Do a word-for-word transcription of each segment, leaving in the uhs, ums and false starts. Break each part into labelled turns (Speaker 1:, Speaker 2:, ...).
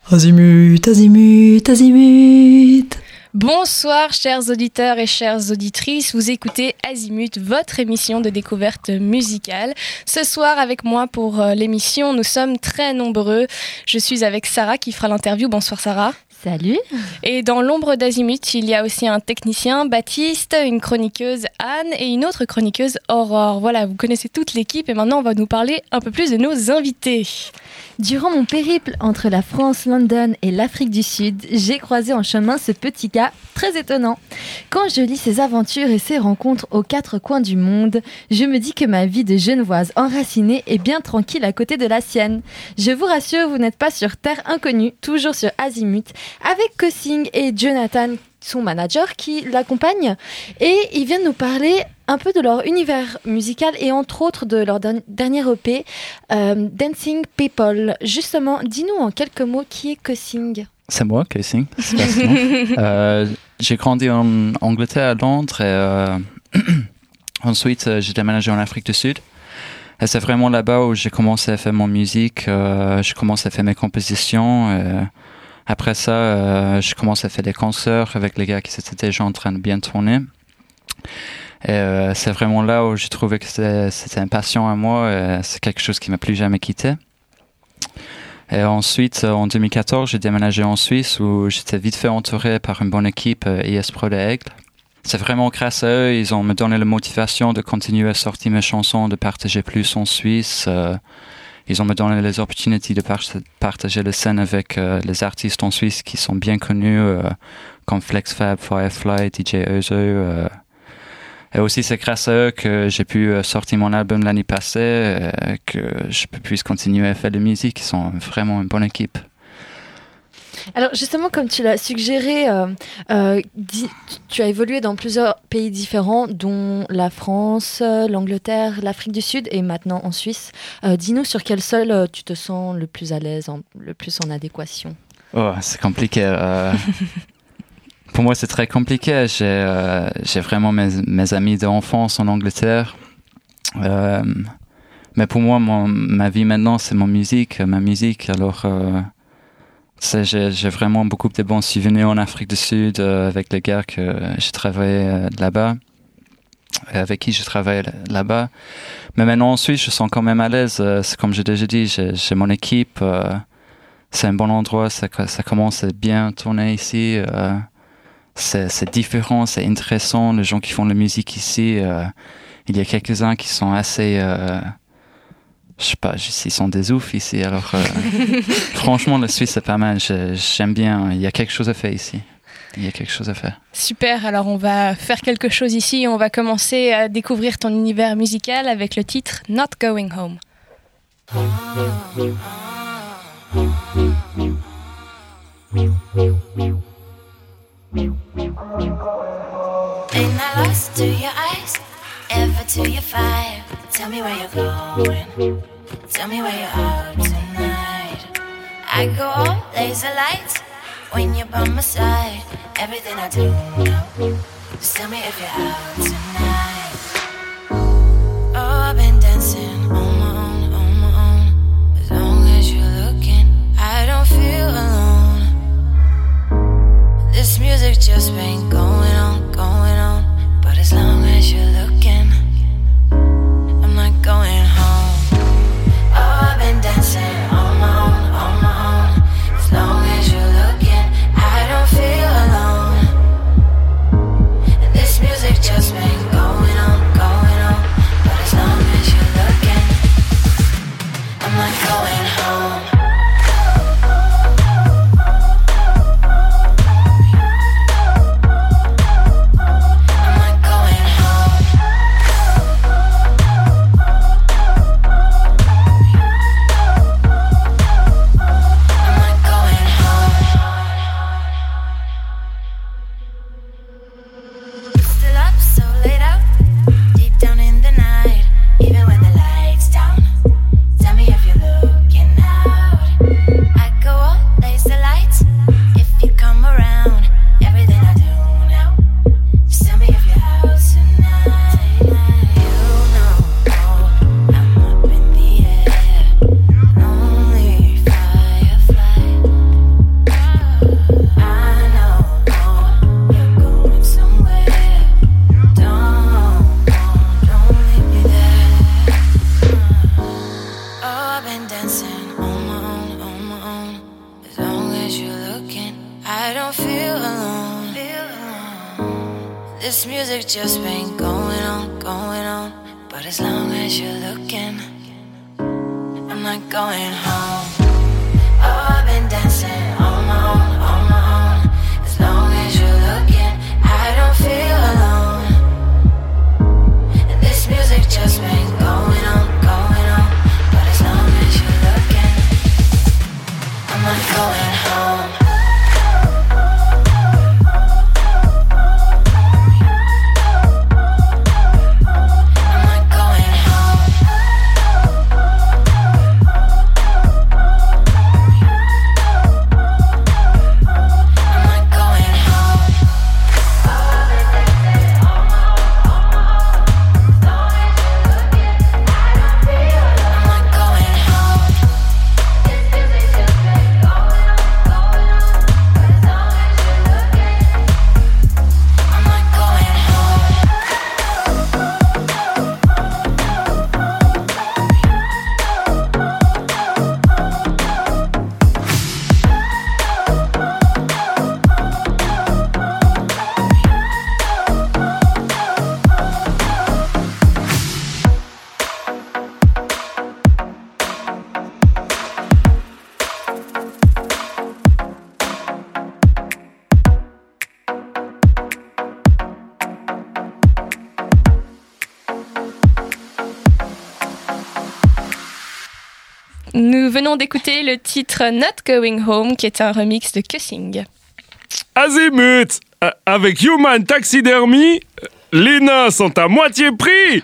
Speaker 1: Azimut, azimut, azimut.
Speaker 2: Bonsoir chers auditeurs et chères auditrices, vous écoutez Azimut, votre émission de découverte musicale. Ce soir avec moi pour euh, l'émission, nous sommes très nombreux. Je suis avec Sarah qui fera l'interview. Bonsoir Sarah.
Speaker 3: Salut.
Speaker 2: Et dans l'ombre d'Azimut, il y a aussi un technicien, Baptiste, une chroniqueuse, Anne, et une autre chroniqueuse, Aurore. Voilà, vous connaissez toute l'équipe et maintenant on va nous parler un peu plus de nos invités.
Speaker 3: Durant mon périple entre la France, London et l'Afrique du Sud, j'ai croisé en chemin ce petit gars très étonnant. Quand je lis ses aventures et ses rencontres aux quatre coins du monde, je me dis que ma vie de genevoise enracinée est bien tranquille à côté de la sienne. Je vous rassure, vous n'êtes pas sur terre inconnue, toujours sur Azimut, avec Kossing et Jonathan, son manager, qui l'accompagne. Et ils viennent nous parler un peu de leur univers musical et entre autres de leur dernier E P, euh, Dancing People. Justement, dis-nous en quelques mots qui est Kossing.
Speaker 4: C'est moi, Kossing. euh, j'ai grandi en Angleterre, à Londres, et euh, ensuite j'ai déménagé en Afrique du Sud. Et c'est vraiment là-bas où j'ai commencé à faire mon musique, euh, j'ai commencé à faire mes compositions. Et après ça, euh, j'ai commencé à faire des concerts avec les gars qui étaient déjà en train de bien tourner. Et euh, c'est vraiment là où j'ai trouvé que c'était, c'était une passion à moi et c'est quelque chose qui m'a plus jamais quitté. Et ensuite, en deux mille quatorze, j'ai déménagé en Suisse où j'étais vite fait entouré par une bonne équipe I S Pro de Aigle. C'est vraiment grâce à eux, ils ont me donné la motivation de continuer à sortir mes chansons, de partager plus en Suisse. Euh, ils ont me donné les opportunités de par- partager la scène avec euh, les artistes en Suisse qui sont bien connus, euh, comme Flex Fab, Firefly, D J Ozo. Euh, Et aussi, c'est grâce à eux que j'ai pu sortir mon album l'année passée, et que je puisse continuer à faire de la musique. Ils sont vraiment une bonne équipe.
Speaker 3: Alors justement, comme tu l'as suggéré, euh, euh, dis, tu as évolué dans plusieurs pays différents, dont la France, l'Angleterre, l'Afrique du Sud et maintenant en Suisse. Euh, dis-nous sur quel sol euh, tu te sens le plus à l'aise, en, le plus en adéquation.
Speaker 4: Oh, c'est compliqué. Euh... Pour moi, c'est très compliqué. J'ai, euh, j'ai vraiment mes, mes amis d'enfance en Angleterre. Euh, mais pour moi, mon, ma vie maintenant, c'est mon musique, ma musique. Alors, euh, c'est, j'ai, j'ai vraiment beaucoup de bons souvenirs en Afrique du Sud euh, avec les gars que j'ai travaillé euh, là-bas, et avec qui je travaille là-bas. Mais maintenant, en Suisse, je sens quand même à l'aise. Euh, c'est comme j'ai déjà dit, j'ai, j'ai mon équipe. Euh, c'est un bon endroit. Ça, ça commence à bien tourner ici. Euh, C'est, c'est différent, c'est intéressant. Les gens qui font de la musique ici, euh, il y a quelques-uns qui sont assez, euh, je sais pas, ils sont des oufs ici. Alors, euh, franchement, la Suisse c'est pas mal. Je, j'aime bien. Il y a quelque chose à faire ici. Il y a quelque chose à faire.
Speaker 2: Super. Alors on va faire quelque chose ici. On va commencer à découvrir ton univers musical avec le titre Not Going Home.
Speaker 5: Ain't I lost to your eyes, ever to your fire? Tell me where you're going, tell me where you're out tonight. I go all laser lights when you're by my side. Everything I do, just tell me if you're out tonight. Oh, I've been dancing on my own, on my own. As long as you're looking, I don't feel alone. This music just been going on, going on. But as long as you're looking, I'm not going home. Oh, I've been dancing on my own, on my own. As long as you're looking, I don't feel alone. And this music just been going on, going on. But as long as you're looking, I'm not going home. I don't feel alone. This music just been going on, going on. But as long as you're looking, I'm not going home. Oh, I've been dancing on my own, on my own. As long as you're looking, I don't feel alone. And this music just been going on, going on. But as long as you're looking, I'm not going home.
Speaker 2: Nous venons d'écouter le titre Not Going Home, qui est un remix de Cussing.
Speaker 6: Azimut, euh, avec Human Taxidermy, les nains sont à moitié prix.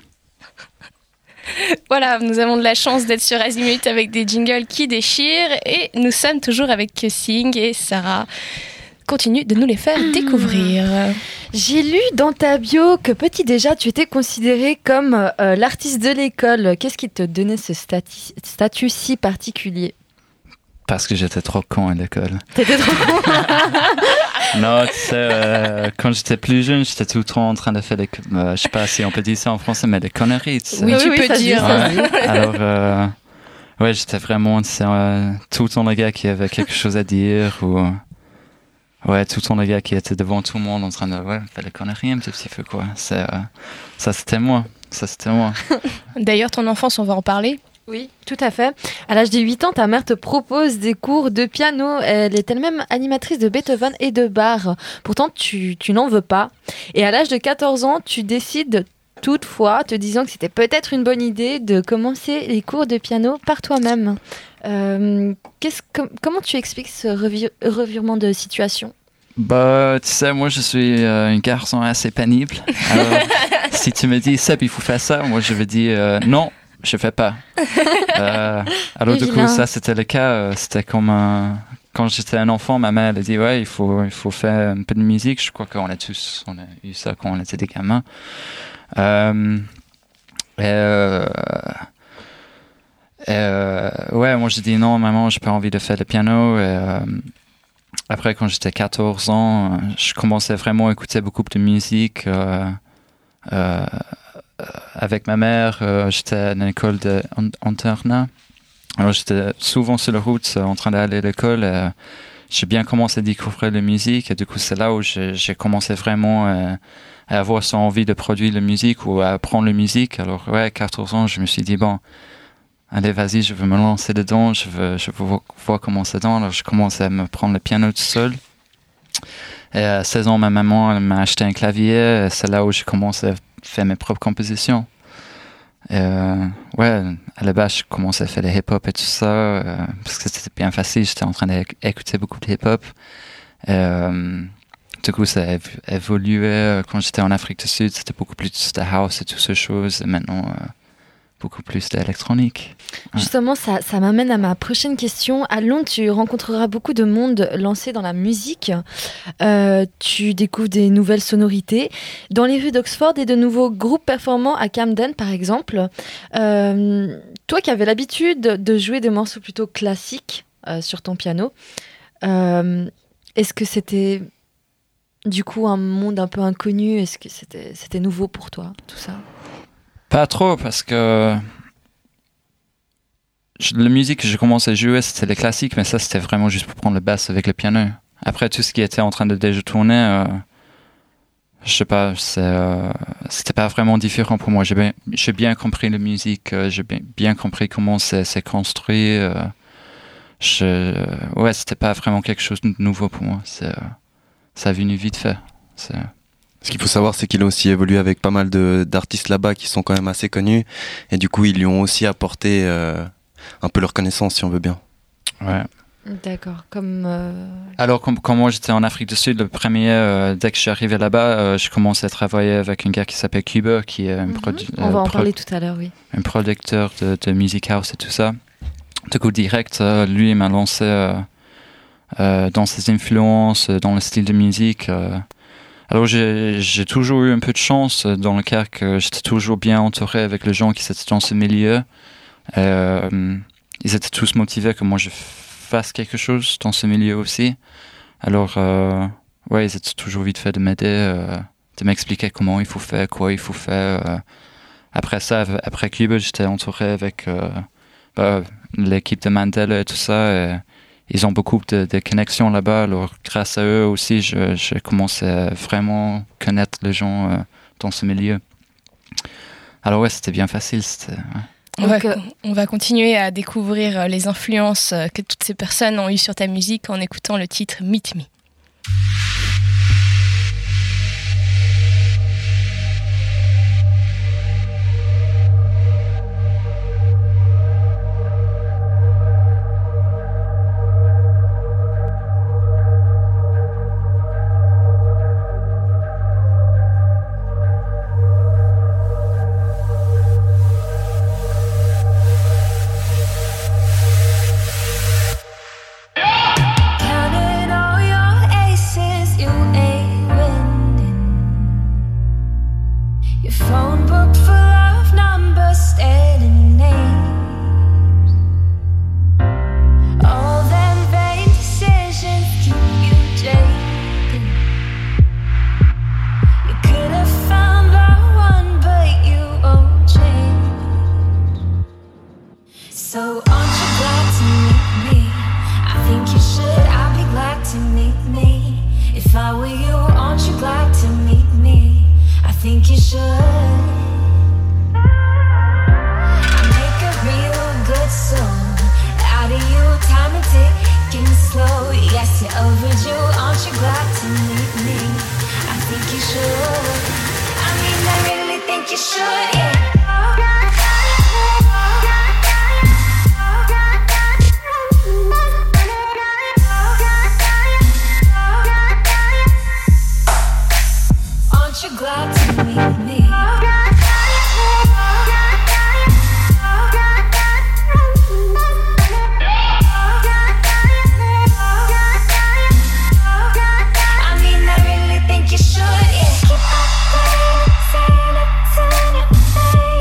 Speaker 2: Voilà, nous avons de la chance d'être sur Azimut avec des jingles qui déchirent et nous sommes toujours avec Cussing et Sarah continue de nous les faire découvrir.
Speaker 3: J'ai lu dans ta bio que petit déjà, tu étais considérée comme euh, l'artiste de l'école. Qu'est-ce qui te donnait ce stati- statut si particulier ?
Speaker 4: Parce que j'étais trop con à l'école.
Speaker 3: T'étais trop con.
Speaker 4: Non, tu sais, euh, quand j'étais plus jeune, j'étais tout le temps en train de faire des... Euh, je sais pas si on peut dire ça en français, mais des conneries, tu sais.
Speaker 2: Oui, tu
Speaker 3: oui,
Speaker 2: peux
Speaker 3: ça se dit,
Speaker 2: dire.
Speaker 3: ça se dit.
Speaker 4: Ouais. Alors, euh, ouais, j'étais vraiment tu sais, euh, tout le temps le gars qui avait quelque chose à dire ou... Ouais, tout le temps le gars qui était devant tout le monde en train de ouais, faire des conneries un petit, petit peu, quoi. C'est, euh, ça, c'était moi. Ça, c'était moi.
Speaker 2: D'ailleurs, ton enfance, on va en parler.
Speaker 3: Oui, tout à fait. À l'âge de huit ans, ta mère te propose des cours de piano. Elle est elle-même animatrice de Beethoven et de Bach. Pourtant, tu, tu n'en veux pas. Et à l'âge de quatorze ans, tu décides toutefois, te disant que c'était peut-être une bonne idée de commencer les cours de piano par toi-même. Euh, qu'est-ce, com- comment tu expliques ce revi- revirement de situation ?
Speaker 4: Bah, tu sais, moi, je suis euh, un garçon assez pénible. Alors, si tu me dis, Seb, il faut faire ça, moi, je vais dire euh, non. Je fais pas. Euh, alors du coup, ça c'était le cas. Euh, c'était comme un... quand j'étais un enfant, ma mère elle a dit ouais, il faut il faut faire un peu de musique. Je crois qu'on a tous on a eu ça quand on était des gamins. Euh, et, euh, et, euh, ouais, moi j'ai dit non, maman, j'ai pas envie de faire le piano. Et, euh, après, quand j'étais quatorze ans, je commençais vraiment à écouter beaucoup de musique. Euh, euh, Avec ma mère, euh, j'étais à l'école d'internat. Alors j'étais souvent sur la route euh, en train d'aller à l'école. Euh, j'ai bien commencé à découvrir la musique et du coup c'est là où j'ai, j'ai commencé vraiment euh, à avoir cette envie de produire la musique ou à apprendre la musique. Alors ouais, à quatorze ans, je me suis dit bon, allez vas-y, je veux me lancer dedans, je veux, je veux voir comment c'est dedans. Alors je commençais à me prendre le piano tout seul. Et à seize ans, ma maman elle m'a acheté un clavier. Et c'est là où j'ai commencé à faire mes propres compositions. Et euh, ouais, à la base, je commençais à faire des hip-hop et tout ça, euh, parce que c'était bien facile. J'étais en train d'écouter beaucoup de hip-hop. Et, euh, du coup, ça a évolué. Quand j'étais en Afrique du Sud, c'était beaucoup plus de house et toutes ces choses. Et maintenant, euh, beaucoup plus d'électronique. Ouais.
Speaker 3: Justement, ça, ça m'amène à ma prochaine question. À Londres, tu rencontreras beaucoup de monde lancé dans la musique. Euh, tu découvres des nouvelles sonorités. Dans les rues d'Oxford et de nouveaux groupes performants à Camden, par exemple. Euh, toi qui avais l'habitude de jouer des morceaux plutôt classiques euh, sur ton piano, euh, est-ce que c'était du coup un monde un peu inconnu ? Est-ce que c'était, c'était nouveau pour toi, tout ça ?
Speaker 4: Pas trop, parce que je, la musique que j'ai commencé à jouer, c'était les classiques, mais ça, c'était vraiment juste pour prendre le basse avec le piano. après tout ce qui était en train de déjà tourner, euh, je sais pas, c'est, euh, c'était pas vraiment différent pour moi. J'ai bien, j'ai bien compris la musique, euh, j'ai bien, bien compris comment c'est, c'est construit. Euh, je, euh, ouais, c'était pas vraiment quelque chose de nouveau pour moi. C'est, euh, ça a venu vite fait. C'est...
Speaker 7: Ce qu'il faut savoir, c'est qu'il a aussi évolué avec pas mal de, d'artistes là-bas qui sont quand même assez connus. Et du coup, ils lui ont aussi apporté euh, un peu leur connaissance, si on veut bien.
Speaker 4: Ouais.
Speaker 3: D'accord, comme... Euh...
Speaker 4: Alors, comme, comme moi, j'étais en Afrique du Sud, le premier, euh, dès que je suis arrivé là-bas, euh, je commençais à travailler avec un gars qui s'appelle Cuba, qui est un,
Speaker 3: mm-hmm.
Speaker 4: produ-
Speaker 3: On va
Speaker 4: euh,
Speaker 3: en
Speaker 4: pro-
Speaker 3: parler tout à l'heure, oui.
Speaker 4: un producteur de, de music house et tout ça. Du coup, direct, euh, lui, il m'a lancé euh, euh, dans ses influences, dans le style de musique. Euh, Alors j'ai, j'ai toujours eu un peu de chance dans le cas que j'étais toujours bien entouré avec les gens qui étaient dans ce milieu. Euh, ils étaient tous motivés que moi je fasse quelque chose dans ce milieu aussi. Alors euh, ouais, ils étaient toujours vite fait de m'aider, euh, de m'expliquer comment il faut faire, quoi il faut faire. Euh. Après ça, après Cuba, j'étais entouré avec euh, bah, l'équipe de Mandela et tout ça. Et, ils ont beaucoup de, de connexions là-bas, alors grâce à eux aussi, je, je commence à vraiment connaître les gens euh, dans ce milieu. Alors ouais, c'était bien facile. C'était, ouais.
Speaker 2: On va,
Speaker 3: Donc, euh,
Speaker 2: on va continuer à découvrir les influences que toutes ces personnes ont eues sur ta musique en écoutant le titre Meet Me.
Speaker 5: Counting all your aces, you ain't winning. Your phone book full of numbers, staring names. All them vain decisions keep you jaded. You could have found the one, but you won't change. So aren't you glad to meet me? I think you should, I'd be glad to meet me. If I were you, aren't you glad to meet me? I think you should. I make a real good song out of you, time and ticking slow. Yes, you're overdue, aren't you glad to meet me? I think you should. I mean, I really think you should, yeah. Aren't you glad to meet me? I mean, I really think you should, yeah. Keep on playing it, saying it, saying it, saying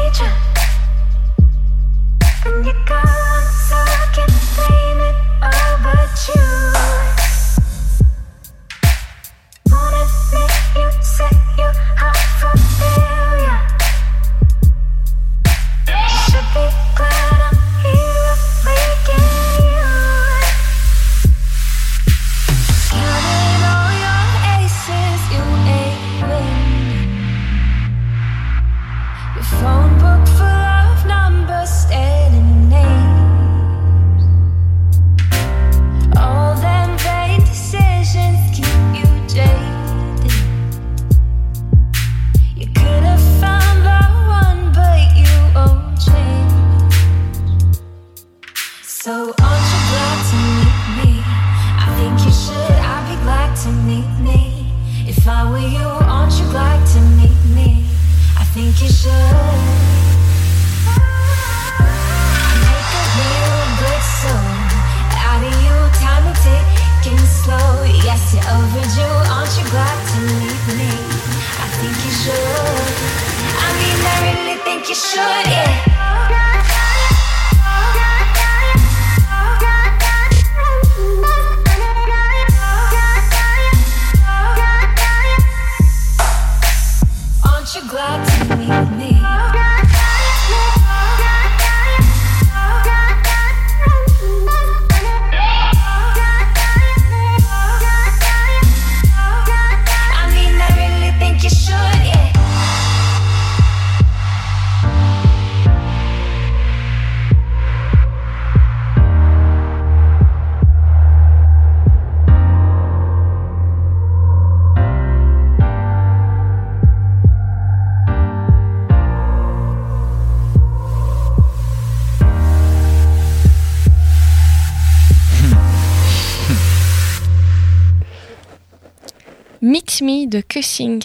Speaker 2: Meet Me de Cussing.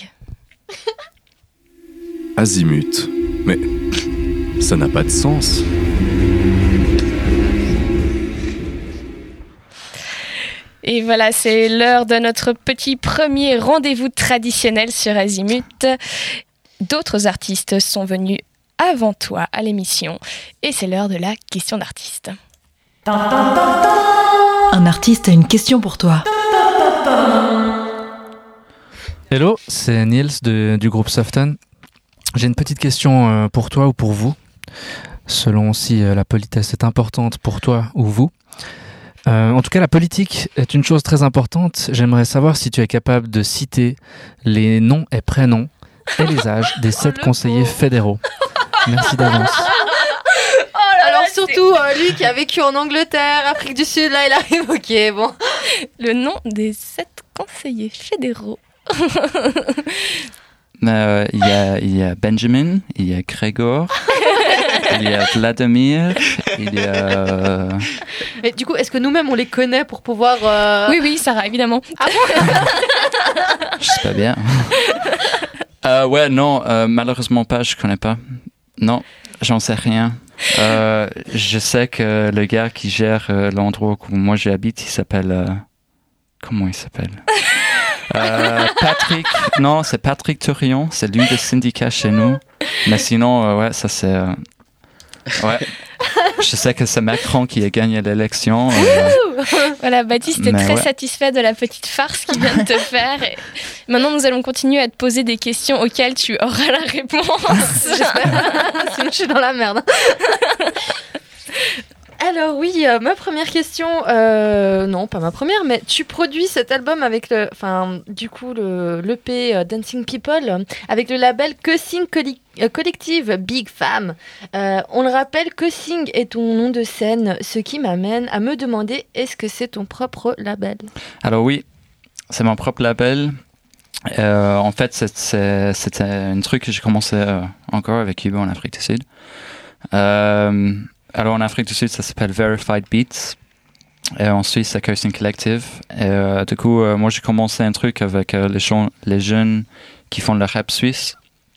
Speaker 6: Azimut. Mais ça n'a pas de sens.
Speaker 2: Et voilà, c'est l'heure de notre petit premier rendez-vous traditionnel sur Azimut. D'autres artistes sont venus avant toi à l'émission et c'est l'heure de la question d'artiste.
Speaker 1: Un artiste a une question pour toi.
Speaker 8: Hello, c'est Niels de- du groupe Soften. J'ai une petite question euh, pour toi ou pour vous, selon si euh, la politesse est importante pour toi ou vous. Euh, en tout cas, la politique est une chose très importante. J'aimerais savoir si tu es capable de citer les noms et prénoms et les âges des sept conseillers fédéraux. Merci d'avance.
Speaker 3: Alors surtout euh, lui qui a vécu en Angleterre, Afrique du Sud, là il arrive, ok bon.
Speaker 2: Le nom des sept conseillers fédéraux.
Speaker 4: Euh, Il y, a, il y a Benjamin, il y a Grégor, il y a Vladimir, il y a... euh,
Speaker 3: Mais du coup, est-ce que nous-mêmes on les connaît pour pouvoir... euh,
Speaker 2: Oui, oui, Sarah, évidemment.
Speaker 4: Je sais pas bien. Euh, ouais, non, euh, malheureusement pas, je connais pas. Non, j'en sais rien. Euh, je sais que le gars qui gère euh, l'endroit où moi j'habite, il s'appelle... euh, Comment il s'appelle euh, Patrick. Non, c'est Patrick Tourion. C'est lui des syndicats chez nous. Mais sinon, euh, ouais, ça c'est... euh, Ouais. Je sais que c'est Macron qui a gagné l'élection. euh,
Speaker 2: Voilà, Baptiste est
Speaker 4: Mais
Speaker 2: très
Speaker 4: ouais.
Speaker 2: satisfait de la petite farce qu'il vient de te faire. Et maintenant, nous allons continuer à te poser des questions auxquelles tu auras la réponse.
Speaker 3: Sinon je suis dans la merde. Alors oui, euh, ma première question, euh, non pas ma première, mais tu produis cet album avec le, enfin du coup le l'E P euh, Dancing People euh, avec le label Cussing Colli- euh, Collective Big Fam. Euh, on le rappelle, Cussing est ton nom de scène, ce qui m'amène à me demander est-ce que c'est ton propre label?
Speaker 4: Alors oui, c'est mon propre label. Euh, en fait, c'est- c'est- c'était un truc que j'ai commencé euh, encore avec Hugo en Afrique du Sud. Euh, alors en Afrique du Sud, ça s'appelle Verified Beats. Et en Suisse, c'est Cursing Collective. Et euh, du coup, euh, moi, j'ai commencé un truc avec euh, les, gens, les jeunes qui font le rap suisse.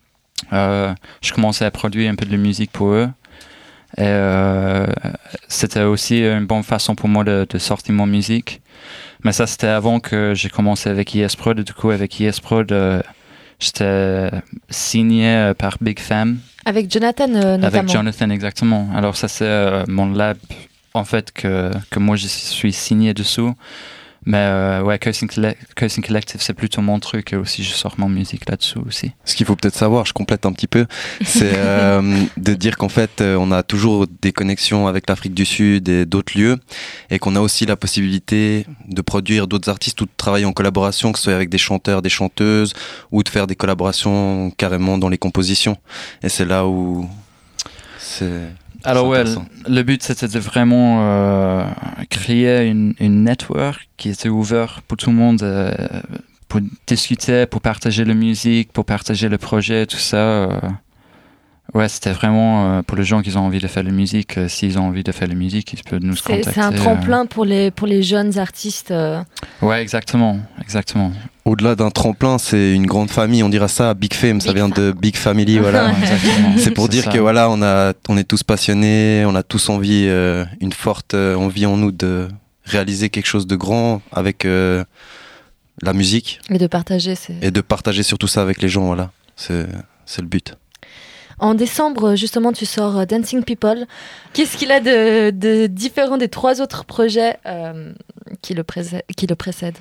Speaker 4: Euh, je commençais à produire un peu de la musique pour eux. Et euh, c'était aussi une bonne façon pour moi de, de sortir mon musique. Mais ça, c'était avant que j'ai commencé avec I S Prod. Et du coup, avec I S Prod, euh, j'étais signé euh, par Big Fam.
Speaker 3: Avec Jonathan euh, notamment.
Speaker 4: Avec Jonathan, exactement. Alors ça, c'est euh, mon lab, en fait, que, que moi, je suis signé dessous. Mais euh, ouais, Cursing, Colle- Cursing Collective, c'est plutôt mon truc. Et aussi, je sors mon musique là-dessous aussi.
Speaker 7: Ce qu'il faut peut-être savoir, je complète un petit peu, c'est euh, de dire qu'en fait, euh, on a toujours des connexions avec l'Afrique du Sud et d'autres lieux, et qu'on a aussi la possibilité de produire d'autres artistes ou de travailler en collaboration, que ce soit avec des chanteurs, des chanteuses, ou de faire des collaborations carrément dans les compositions. Et c'est là où c'est...
Speaker 4: Alors
Speaker 7: c'est
Speaker 4: ouais,
Speaker 7: intéressant.
Speaker 4: le, le but, c'était de vraiment euh, créer une, une network qui était ouverte pour tout le monde, euh, pour discuter, pour partager la musique, pour partager le projet, tout ça. euh. Ouais, c'était vraiment euh, pour les gens qui ont envie de faire de la musique. euh, S'ils ont envie de faire de la musique, ils peuvent nous
Speaker 3: C'est,
Speaker 4: contacter.
Speaker 3: c'est un tremplin pour les, pour les jeunes artistes. euh.
Speaker 4: euh. Ouais, exactement, exactement.
Speaker 7: Au-delà d'un tremplin, c'est une grande famille, on dira ça, Big Fame, ça
Speaker 3: Big
Speaker 7: vient
Speaker 3: Fam.
Speaker 7: de Big Family, voilà.
Speaker 4: Exactement.
Speaker 7: C'est pour dire
Speaker 4: ça.
Speaker 7: que voilà, on a, on est tous passionnés, on a tous envie, euh, une forte euh, envie en nous de réaliser quelque chose de grand avec euh, la musique
Speaker 3: Et de partager. C'est...
Speaker 7: et de partager surtout ça avec les gens, voilà. C'est, c'est le but.
Speaker 3: En décembre, justement, tu sors euh, Dancing People. Qu'est-ce qu'il a de, de différent des trois autres projets euh, qui, le présè- qui le précèdent?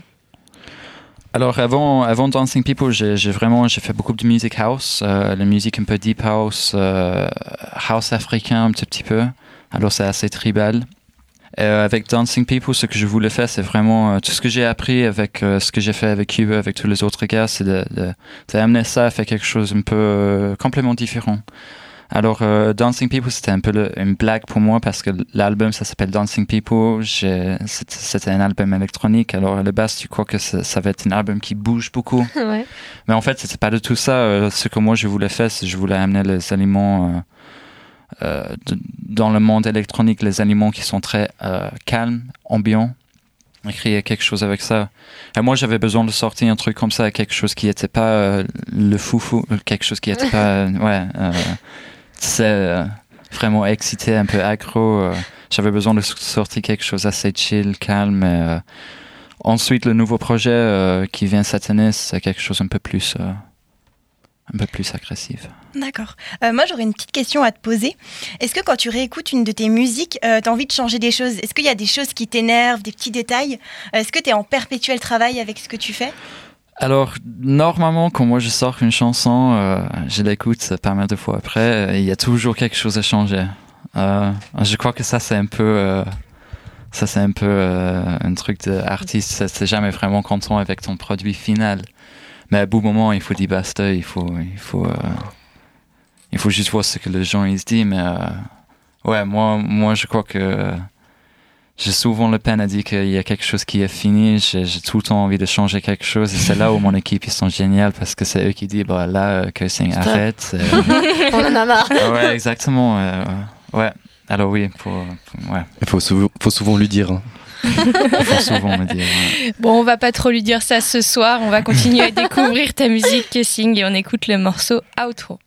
Speaker 4: Alors avant, avant Dancing People, j'ai, j'ai vraiment j'ai fait beaucoup de musique house, euh, la musique un peu deep house, euh, house africain un petit, petit peu. Alors c'est assez tribal. Euh, avec Dancing People, ce que je voulais faire, c'est vraiment euh, tout ce que j'ai appris avec euh, ce que j'ai fait avec Hugo, avec tous les autres gars, c'est de, de, d'amener ça à faire quelque chose un peu euh, complètement différent. Alors euh, Dancing People, c'était un peu le, une blague pour moi parce que l'album, ça s'appelle Dancing People. J'ai, c'était, c'était un album électronique. Alors à la base, tu crois que ça, ça va être un album qui bouge beaucoup.
Speaker 3: Ouais.
Speaker 4: Mais en fait, c'était pas du tout ça. Euh, ce que moi, je voulais faire, c'est que je voulais amener les aliments... Euh, Euh, de, dans le monde électronique, les aliments qui sont très euh, calmes, ambiants. créer quelque chose avec ça. Et moi, j'avais besoin de sortir un truc comme ça, quelque chose qui n'était pas euh, le foufou, quelque chose qui n'était pas, euh, ouais, euh, c'est euh, vraiment excité, un peu aggro. Euh, j'avais besoin de sortir quelque chose assez chill, calme. Et, euh, ensuite, le nouveau projet euh, qui vient cette année, c'est quelque chose un peu plus, euh, un peu plus agressif.
Speaker 9: D'accord. Euh, moi, j'aurais une petite question à te poser. Est-ce que quand tu réécoutes une de tes musiques, euh, tu as envie de changer des choses ? Est-ce qu'il y a des choses qui t'énervent, des petits détails ? Est-ce que tu es en perpétuel travail avec ce que tu fais ?
Speaker 4: Alors, normalement, quand moi je sors une chanson, euh, je l'écoute pas mal de fois après, il y a toujours quelque chose à changer. Euh, je crois que ça, c'est un peu... Euh, ça, c'est un peu euh, un truc d'artiste. C'est jamais vraiment content avec ton produit final. Mais à bout moment, il faut dire basta, il faut... Il faut euh, Il faut juste voir ce que les gens ils se disent, mais euh, ouais, moi, moi, je crois que euh, j'ai souvent la peine à dire qu'il y a quelque chose qui est fini. J'ai, j'ai tout le temps envie de changer quelque chose, et c'est là où mon équipe ils sont géniaux parce que c'est eux qui disent bah là que c'est arrête. Euh,
Speaker 3: On en a marre.
Speaker 4: Ouais, exactement. Euh, ouais. Alors oui, pour, pour ouais.
Speaker 7: Il faut, sou- faut souvent lui dire. Hein.
Speaker 4: Il faut souvent me dire. Ouais.
Speaker 2: Bon, on va pas trop lui dire ça ce soir. On va continuer à découvrir ta musique, Cussing, et on écoute le morceau Outro.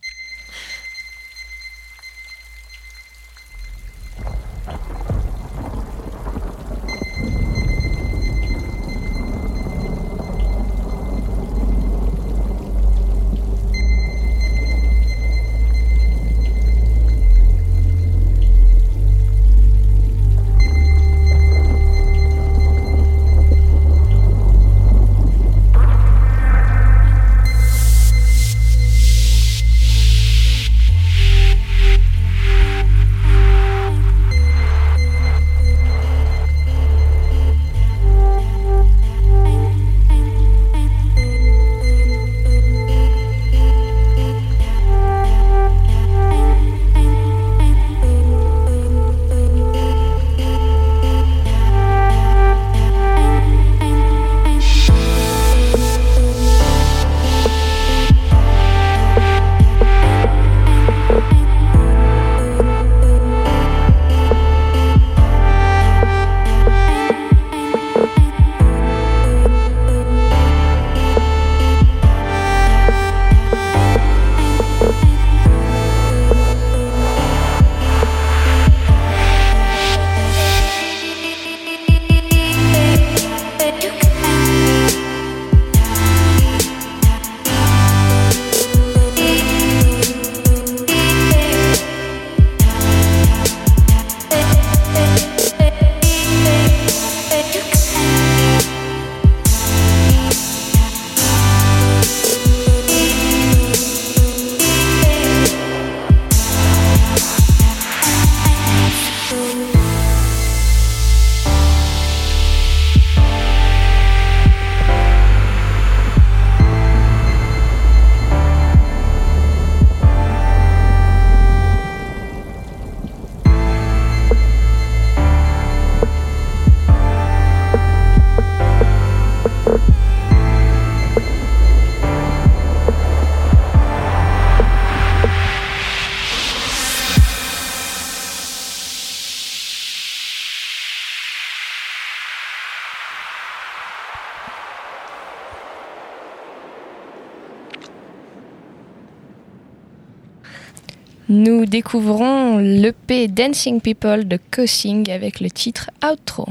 Speaker 2: Nous découvrons l'E P Dancing People de Cussing avec le titre Outro.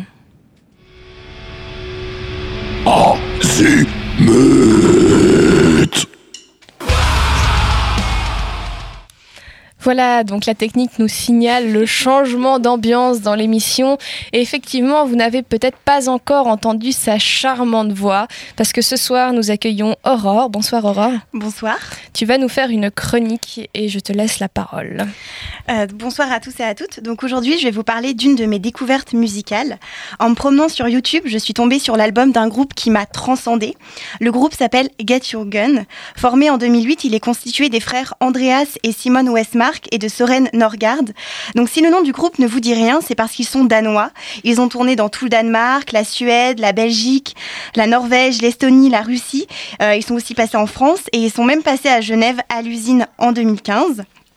Speaker 6: Azimut.
Speaker 2: Voilà, donc la technique nous signale le changement d'ambiance dans l'émission. Et effectivement, vous n'avez peut-être pas encore entendu sa charmante voix, parce que ce soir, nous accueillons Aurore. Bonsoir Aurore.
Speaker 9: Bonsoir.
Speaker 2: Tu vas nous faire une chronique et je te laisse la parole.
Speaker 9: Euh, bonsoir à tous et à toutes. Donc aujourd'hui, je vais vous parler d'une de mes découvertes musicales. En me promenant sur YouTube, je suis tombée sur l'album d'un groupe qui m'a transcendée. Le groupe s'appelle Get Your Gun. Formé en deux mille huit, il est constitué des frères Andreas et Simon Westmark et de Søren Norgard. Donc si le nom du groupe ne vous dit rien, c'est parce qu'ils sont danois. Ils ont tourné dans tout le Danemark, la Suède, la Belgique, la Norvège, l'Estonie, la Russie. Euh, ils sont aussi passés en France et ils sont même passés à Genève à l'usine en deux mille quinze.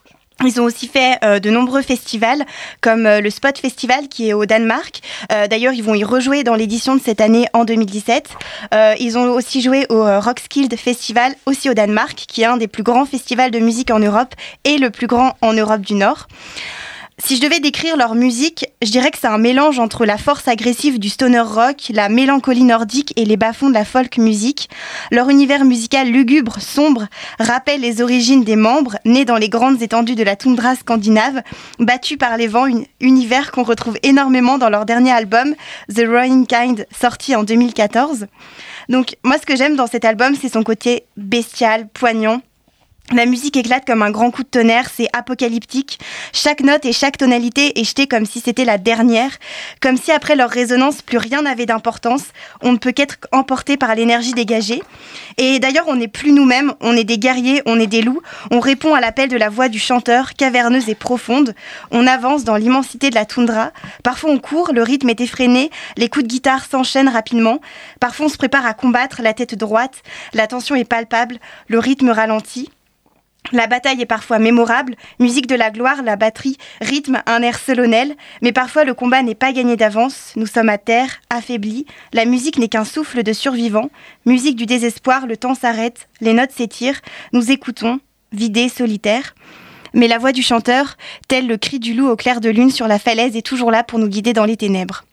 Speaker 9: Ils ont aussi fait euh, de nombreux festivals, comme euh, le Spot Festival qui est au Danemark. Euh, d'ailleurs, ils vont y rejouer dans l'édition de cette année en deux mille dix-sept. Euh, ils ont aussi joué au euh, Roskilde Festival, aussi au Danemark, qui est un des plus grands festivals de musique en Europe et le plus grand en Europe du Nord. Si je devais décrire leur musique, je dirais que c'est un mélange entre la force agressive du stoner rock, la mélancolie nordique et les bas-fonds de la folk music. Leur univers musical lugubre, sombre, rappelle les origines des membres, nés dans les grandes étendues de la toundra scandinave, battus par les vents, un univers qu'on retrouve énormément dans leur dernier album, The Roaring Kind, sorti en deux mille quatorze. Donc moi, ce que j'aime dans cet album, c'est son côté bestial, poignant. La musique éclate comme un grand coup de tonnerre, c'est apocalyptique. Chaque note et chaque tonalité est jetée comme si c'était la dernière, comme si après leur résonance, plus rien n'avait d'importance. On ne peut qu'être emporté par l'énergie dégagée. Et d'ailleurs, on n'est plus nous-mêmes, on est des guerriers, on est des loups. On répond à l'appel de la voix du chanteur, caverneuse et profonde. On avance dans l'immensité de la toundra. Parfois on court, le rythme est effréné, les coups de guitare s'enchaînent rapidement. Parfois on se prépare à combattre, la tête droite. La tension est palpable, le rythme ralentit. La bataille est parfois mémorable, musique de la gloire, la batterie rythme un air solennel, mais parfois le combat n'est pas gagné d'avance, nous sommes à terre, affaiblis, la musique n'est qu'un souffle de survivants, musique du désespoir, le temps s'arrête, les notes s'étirent, nous écoutons, vidés, solitaires. Mais la voix du chanteur, tel le cri du loup au clair de lune sur la falaise, est toujours là pour nous guider dans les ténèbres.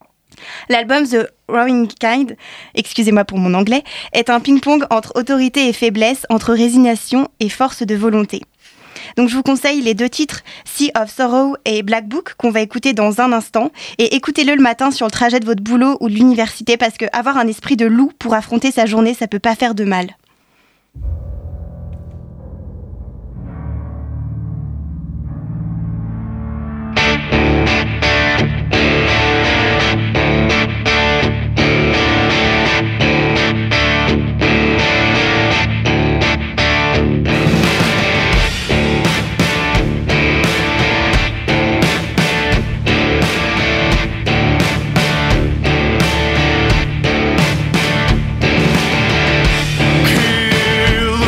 Speaker 9: L'album The Roaring Kind, excusez-moi pour mon anglais, est un ping-pong entre autorité et faiblesse, entre résignation et force de volonté. Donc je vous conseille les deux titres, Sea of Sorrow et Black Book, qu'on va écouter dans un instant. Et écoutez-le le matin sur le trajet de votre boulot ou de l'université, parce qu'avoir un esprit de loup pour affronter sa journée, ça peut pas faire de mal.
Speaker 10: Kill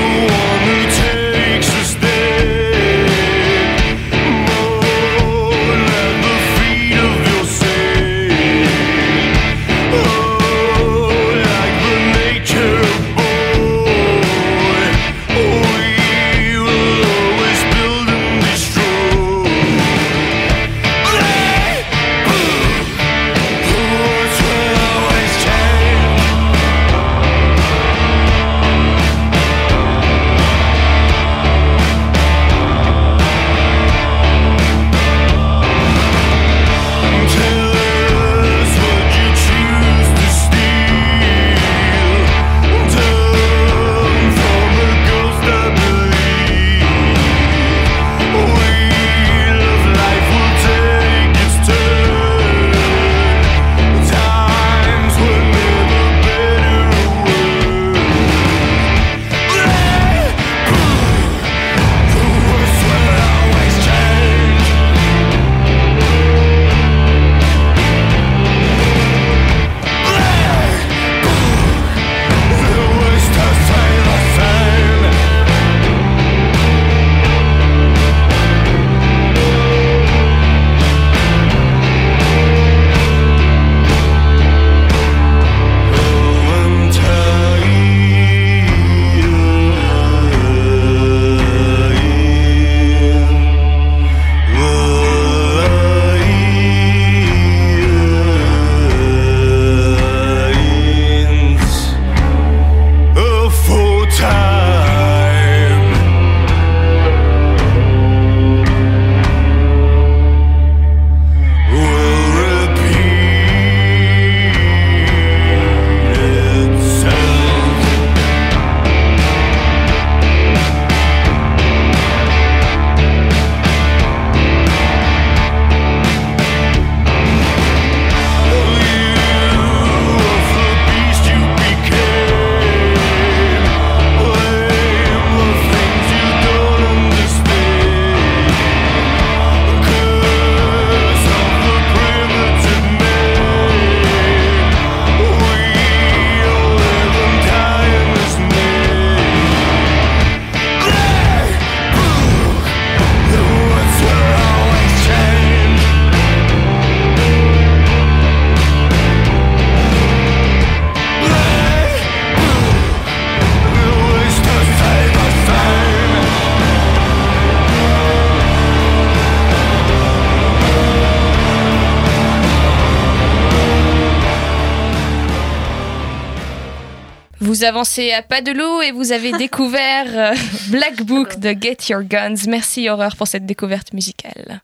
Speaker 2: Vous avancez à pas de loup et vous avez découvert euh, Black Book de Get Your Guns. Merci Aurore pour cette découverte musicale.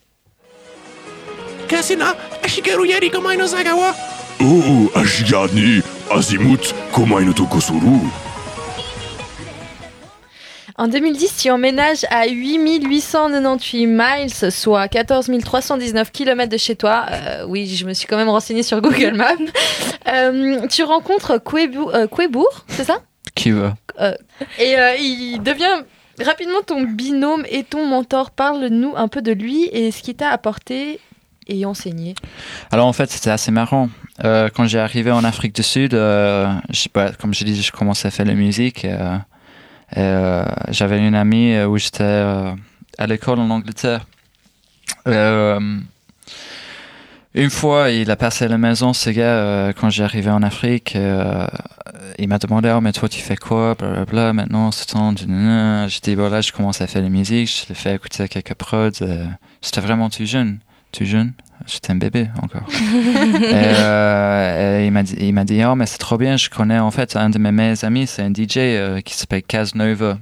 Speaker 10: Kasina, Ashigeru yari komai no saga wa?
Speaker 6: Oh, Ashiga ni Azimut komai no toko suru.
Speaker 3: En deux mille dix, tu emménages à huit mille huit cent quatre-vingt-dix-huit miles, soit quatorze mille trois cent dix-neuf kilomètres de chez toi. Euh, oui, je me suis quand même renseignée sur Google Maps. Euh, tu rencontres Québou- euh, Québourg, c'est ça?
Speaker 4: Qui veut?
Speaker 3: euh, Et euh, il devient rapidement ton binôme et ton mentor. Parle-nous un peu de lui et ce qu'il t'a apporté et enseigné.
Speaker 4: Alors en fait, c'était assez marrant. Euh, quand j'ai arrivé en Afrique du Sud, euh, je, bah, comme je dis, je commençais à faire la musique. Et, euh, et, euh, j'avais une amie où j'étais euh, à l'école en Angleterre. Euh, une fois, il a passé à la maison, ce gars, euh, quand j'ai arrivé en Afrique. Euh, il m'a demandé, oh, mais toi, tu fais quoi? Blablabla, maintenant, c'est temps. J'ai dit, voilà, je commence à faire la musique. Je l'ai fait écouter quelques prods. Euh, j'étais vraiment tout jeune. Tout jeune, j'étais un bébé encore. et, euh, et il m'a dit, il m'a dit, oh mais c'est trop bien, je connais en fait un de mes meilleurs amis, c'est un D J euh, qui s'appelle Casanova.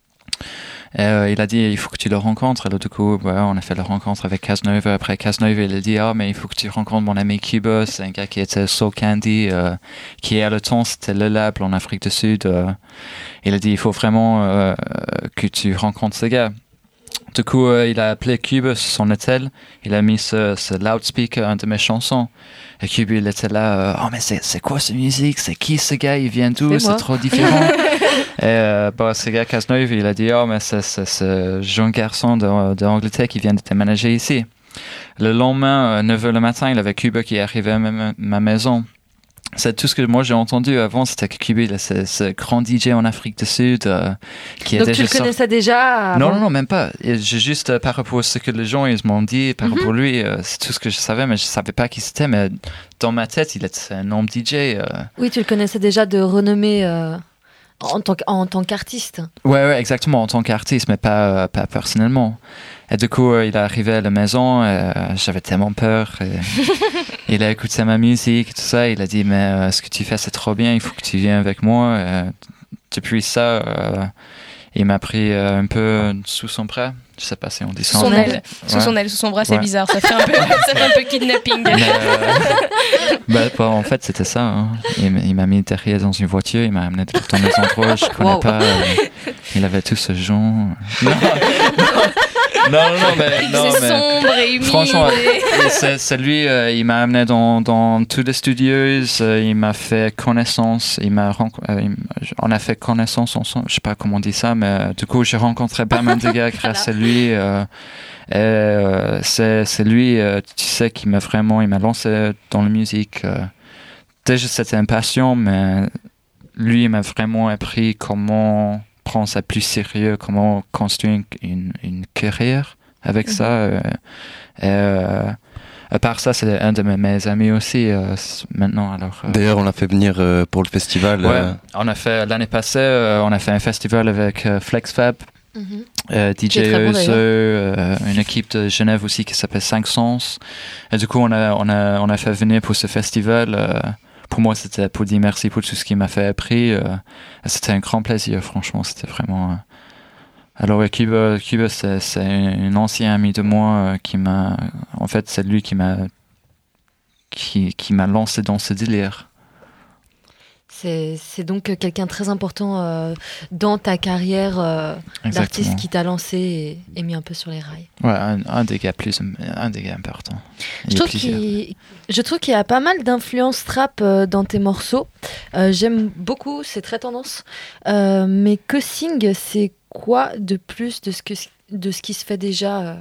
Speaker 4: Et euh, il a dit, il faut que tu le rencontres. Alors du coup, ouais, on a fait la rencontre avec Casanova. Après Casanova, il a dit, oh mais il faut que tu rencontres mon ami Cuba, c'est un gars qui était Soul Candy, euh, qui à le temps c'était le label en Afrique du Sud. Euh. Il a dit, il faut vraiment euh, que tu rencontres ce gars. Du coup, euh, il a appelé Cuba sur son hôtel. Il a mis ce, ce loudspeaker, un de mes chansons. Et Cuba, il était là. Euh, oh, mais c'est, c'est quoi cette musique? C'est qui ce gars? Il vient d'où? C'est, c'est trop différent. Et euh, bah, ce gars, Cazeneuve, il a dit, oh, mais c'est, c'est ce jeune garçon de, de Angleterre qui vient de déménager ici. Le lendemain, à neuf heures le matin, il avait Cuba qui est arrivé à ma, ma maison. C'est tout ce que moi j'ai entendu avant, c'était que Cuba, c'est ce grand D J en Afrique du Sud euh, qui a
Speaker 3: Donc
Speaker 4: déjà
Speaker 3: tu le connaissais déjà avant...
Speaker 4: Non, non, non, même pas. J'ai juste, euh, par rapport à ce que les gens ils m'ont dit, par mm-hmm. rapport à lui, euh, c'est tout ce que je savais, mais je savais pas qui c'était. Mais dans ma tête, il était un homme D J. Euh...
Speaker 3: Oui, tu le connaissais déjà de renommée euh, en, tant en tant qu'artiste.
Speaker 4: Ouais, ouais, exactement, en tant qu'artiste, mais pas, euh, pas personnellement. Et du coup, euh, il est arrivé à la maison, euh, j'avais tellement peur. Et il a écouté ma musique et tout ça. Il a dit, mais euh, ce que tu fais, c'est trop bien, il faut que tu viennes avec moi. Et depuis ça, euh, il m'a pris euh, un peu sous son bras. Je sais pas si on dit ça.
Speaker 2: Sous son aile, sous ouais. son aile, sous son bras, c'est ouais. bizarre. Ça fait un peu, ça fait un peu kidnapping. Mais, euh,
Speaker 4: bah, bah, en fait, c'était ça. Hein. Il, il m'a mis derrière dans une voiture, il m'a amené dans des endroits je connais wow. pas. Euh, il avait tout ce genre. Non, non. Non, non, non, mais, non,
Speaker 2: c'est
Speaker 4: mais
Speaker 2: sombre et humide.
Speaker 4: Franchement, c'est, c'est lui, euh, il m'a amené dans, dans tous les studios, euh, il m'a fait connaissance, il m'a, euh, il, on a fait connaissance ensemble, je sais pas comment on dit ça, mais euh, du coup, j'ai rencontré pas mal de gars grâce à lui. Euh, et euh, c'est, c'est lui, euh, tu sais, qui m'a vraiment, il m'a lancé dans la musique. Euh, déjà, c'était une passion, mais lui, il m'a vraiment appris comment prendre ça plus sérieux, comment construire une, une carrière avec mm-hmm. ça. Euh, et, euh, à part ça, c'est un de mes, mes amis aussi euh, maintenant. Alors, euh,
Speaker 7: D'ailleurs, on l'a fait venir euh, pour le festival.
Speaker 4: Ouais,
Speaker 7: euh...
Speaker 4: on a fait l'année passée, euh, on a fait un festival avec euh, FlexFab, mm-hmm. euh, D J E S E, bon, euh, une équipe de Genève aussi qui s'appelle cinq Sens. Et du coup, on a, on a, on a fait venir pour ce festival. Euh, Pour moi, c'était pour dire merci pour tout ce qu'il m'a fait appris. Euh, c'était un grand plaisir, franchement. C'était vraiment... Euh... Alors, Cuba, Cuba c'est, c'est un ancien ami de moi euh, qui m'a... En fait, c'est lui qui m'a... Qui, qui m'a lancé dans ce délire.
Speaker 3: C'est, c'est donc quelqu'un de très important euh, dans ta carrière euh, d'artiste qui t'a lancé et, et mis un peu sur les rails.
Speaker 4: Ouais, un, un des gars plus, un des gars importants.
Speaker 3: Je trouve, qu'il, je trouve qu'il y a pas mal d'influences trap euh, dans tes morceaux. Euh, j'aime beaucoup, c'est très tendance. Euh, mais Cussing, c'est quoi de plus de ce, que, de ce qui se fait déjà euh...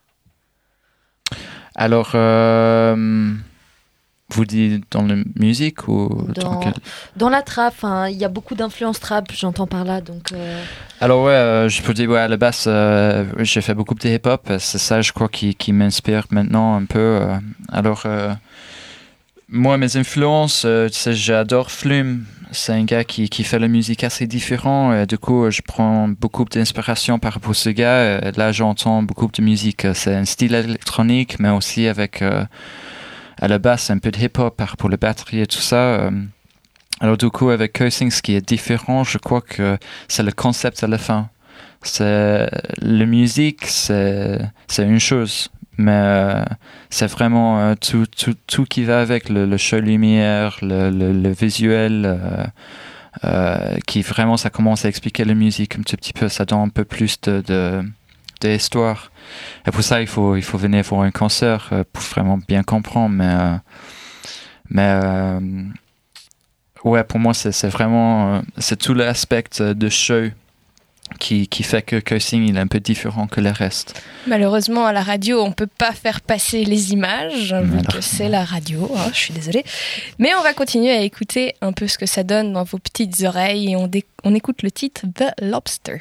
Speaker 4: Alors... Euh... Vous dites dans la musique ou
Speaker 3: dans,
Speaker 4: dans, quel...
Speaker 3: dans la trap, il y a beaucoup d'influences trap, j'entends par là. Donc, euh...
Speaker 4: Alors ouais, euh, je peux dire, ouais, à la base, euh, j'ai fait beaucoup de hip-hop, c'est ça, je crois, qui, qui m'inspire maintenant un peu. Euh, alors, euh, moi, mes influences, euh, tu sais, j'adore Flume, c'est un gars qui, qui fait la musique assez différente, et du coup, je prends beaucoup d'inspiration par rapport à ce gars. Et là, j'entends beaucoup de musique, c'est un style électronique, mais aussi avec... Euh, à la base, un peu de hip-hop pour les batteries et tout ça. Euh, Alors du coup, avec Cursing, ce qui est différent, je crois que c'est le concept à la fin. C'est la musique, c'est c'est une chose, mais euh, c'est vraiment euh, tout, tout tout qui va avec le, le show lumière, le, le, le visuel, euh, euh, qui vraiment ça commence à expliquer la musique un tout petit peu, ça donne un peu plus de, de d'histoire. Et pour ça, il faut il faut venir voir un concert euh, pour vraiment bien comprendre, mais euh, mais euh, ouais, pour moi, c'est, c'est vraiment euh, c'est tout l'aspect de show qui, qui fait que Cursing il est un peu différent que le reste.
Speaker 2: Malheureusement, à la radio, on ne peut pas faire passer les images, vu
Speaker 4: Alors,
Speaker 2: que c'est la radio, hein, je suis désolée. Mais on va continuer à écouter un peu ce que ça donne dans vos petites oreilles et on, dé- on écoute le titre The Lobster.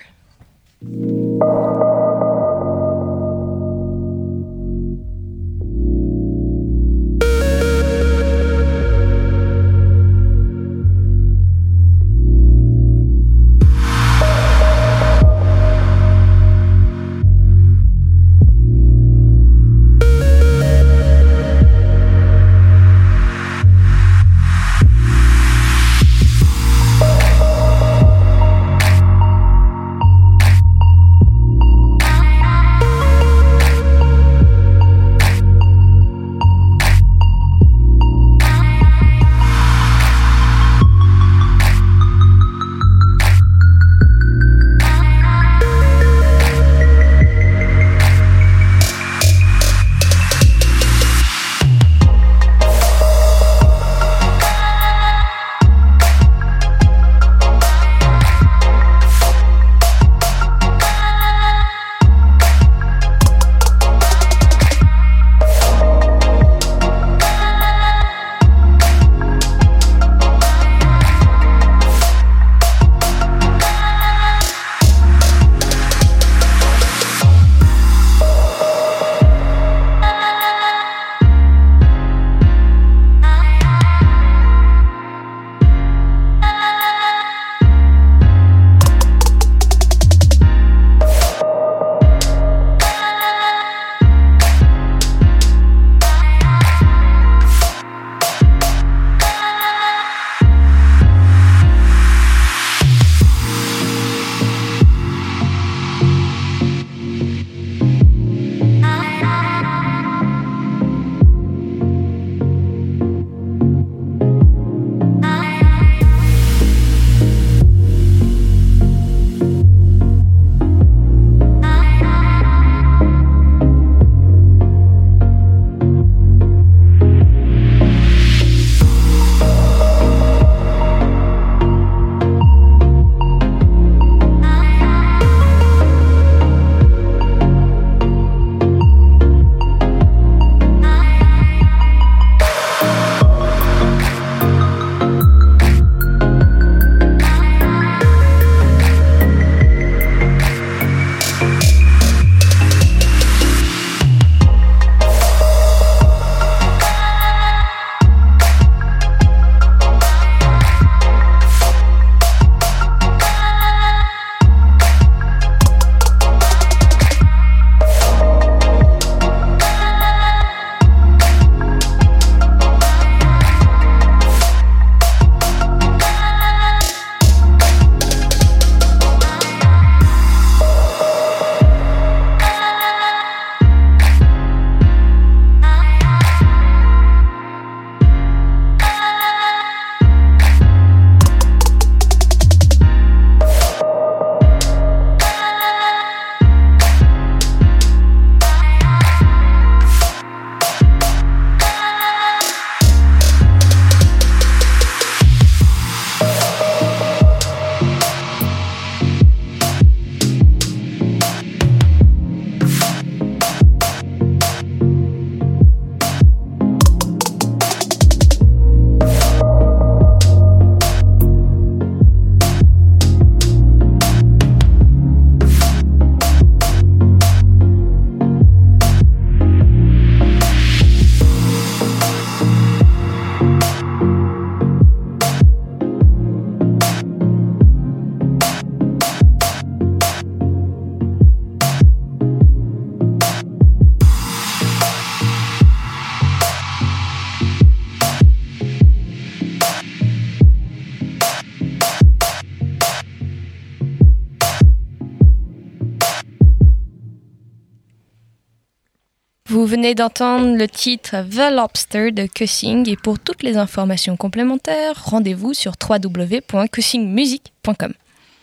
Speaker 2: Vous venez d'entendre le titre The Lobster de Cussing et pour toutes les informations complémentaires, rendez-vous sur w w w point cussing music point com.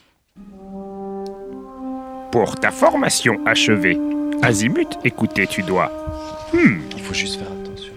Speaker 6: Pour ta formation achevée, Azimut, écouter tu dois. Hmm.
Speaker 7: Il faut juste faire attention.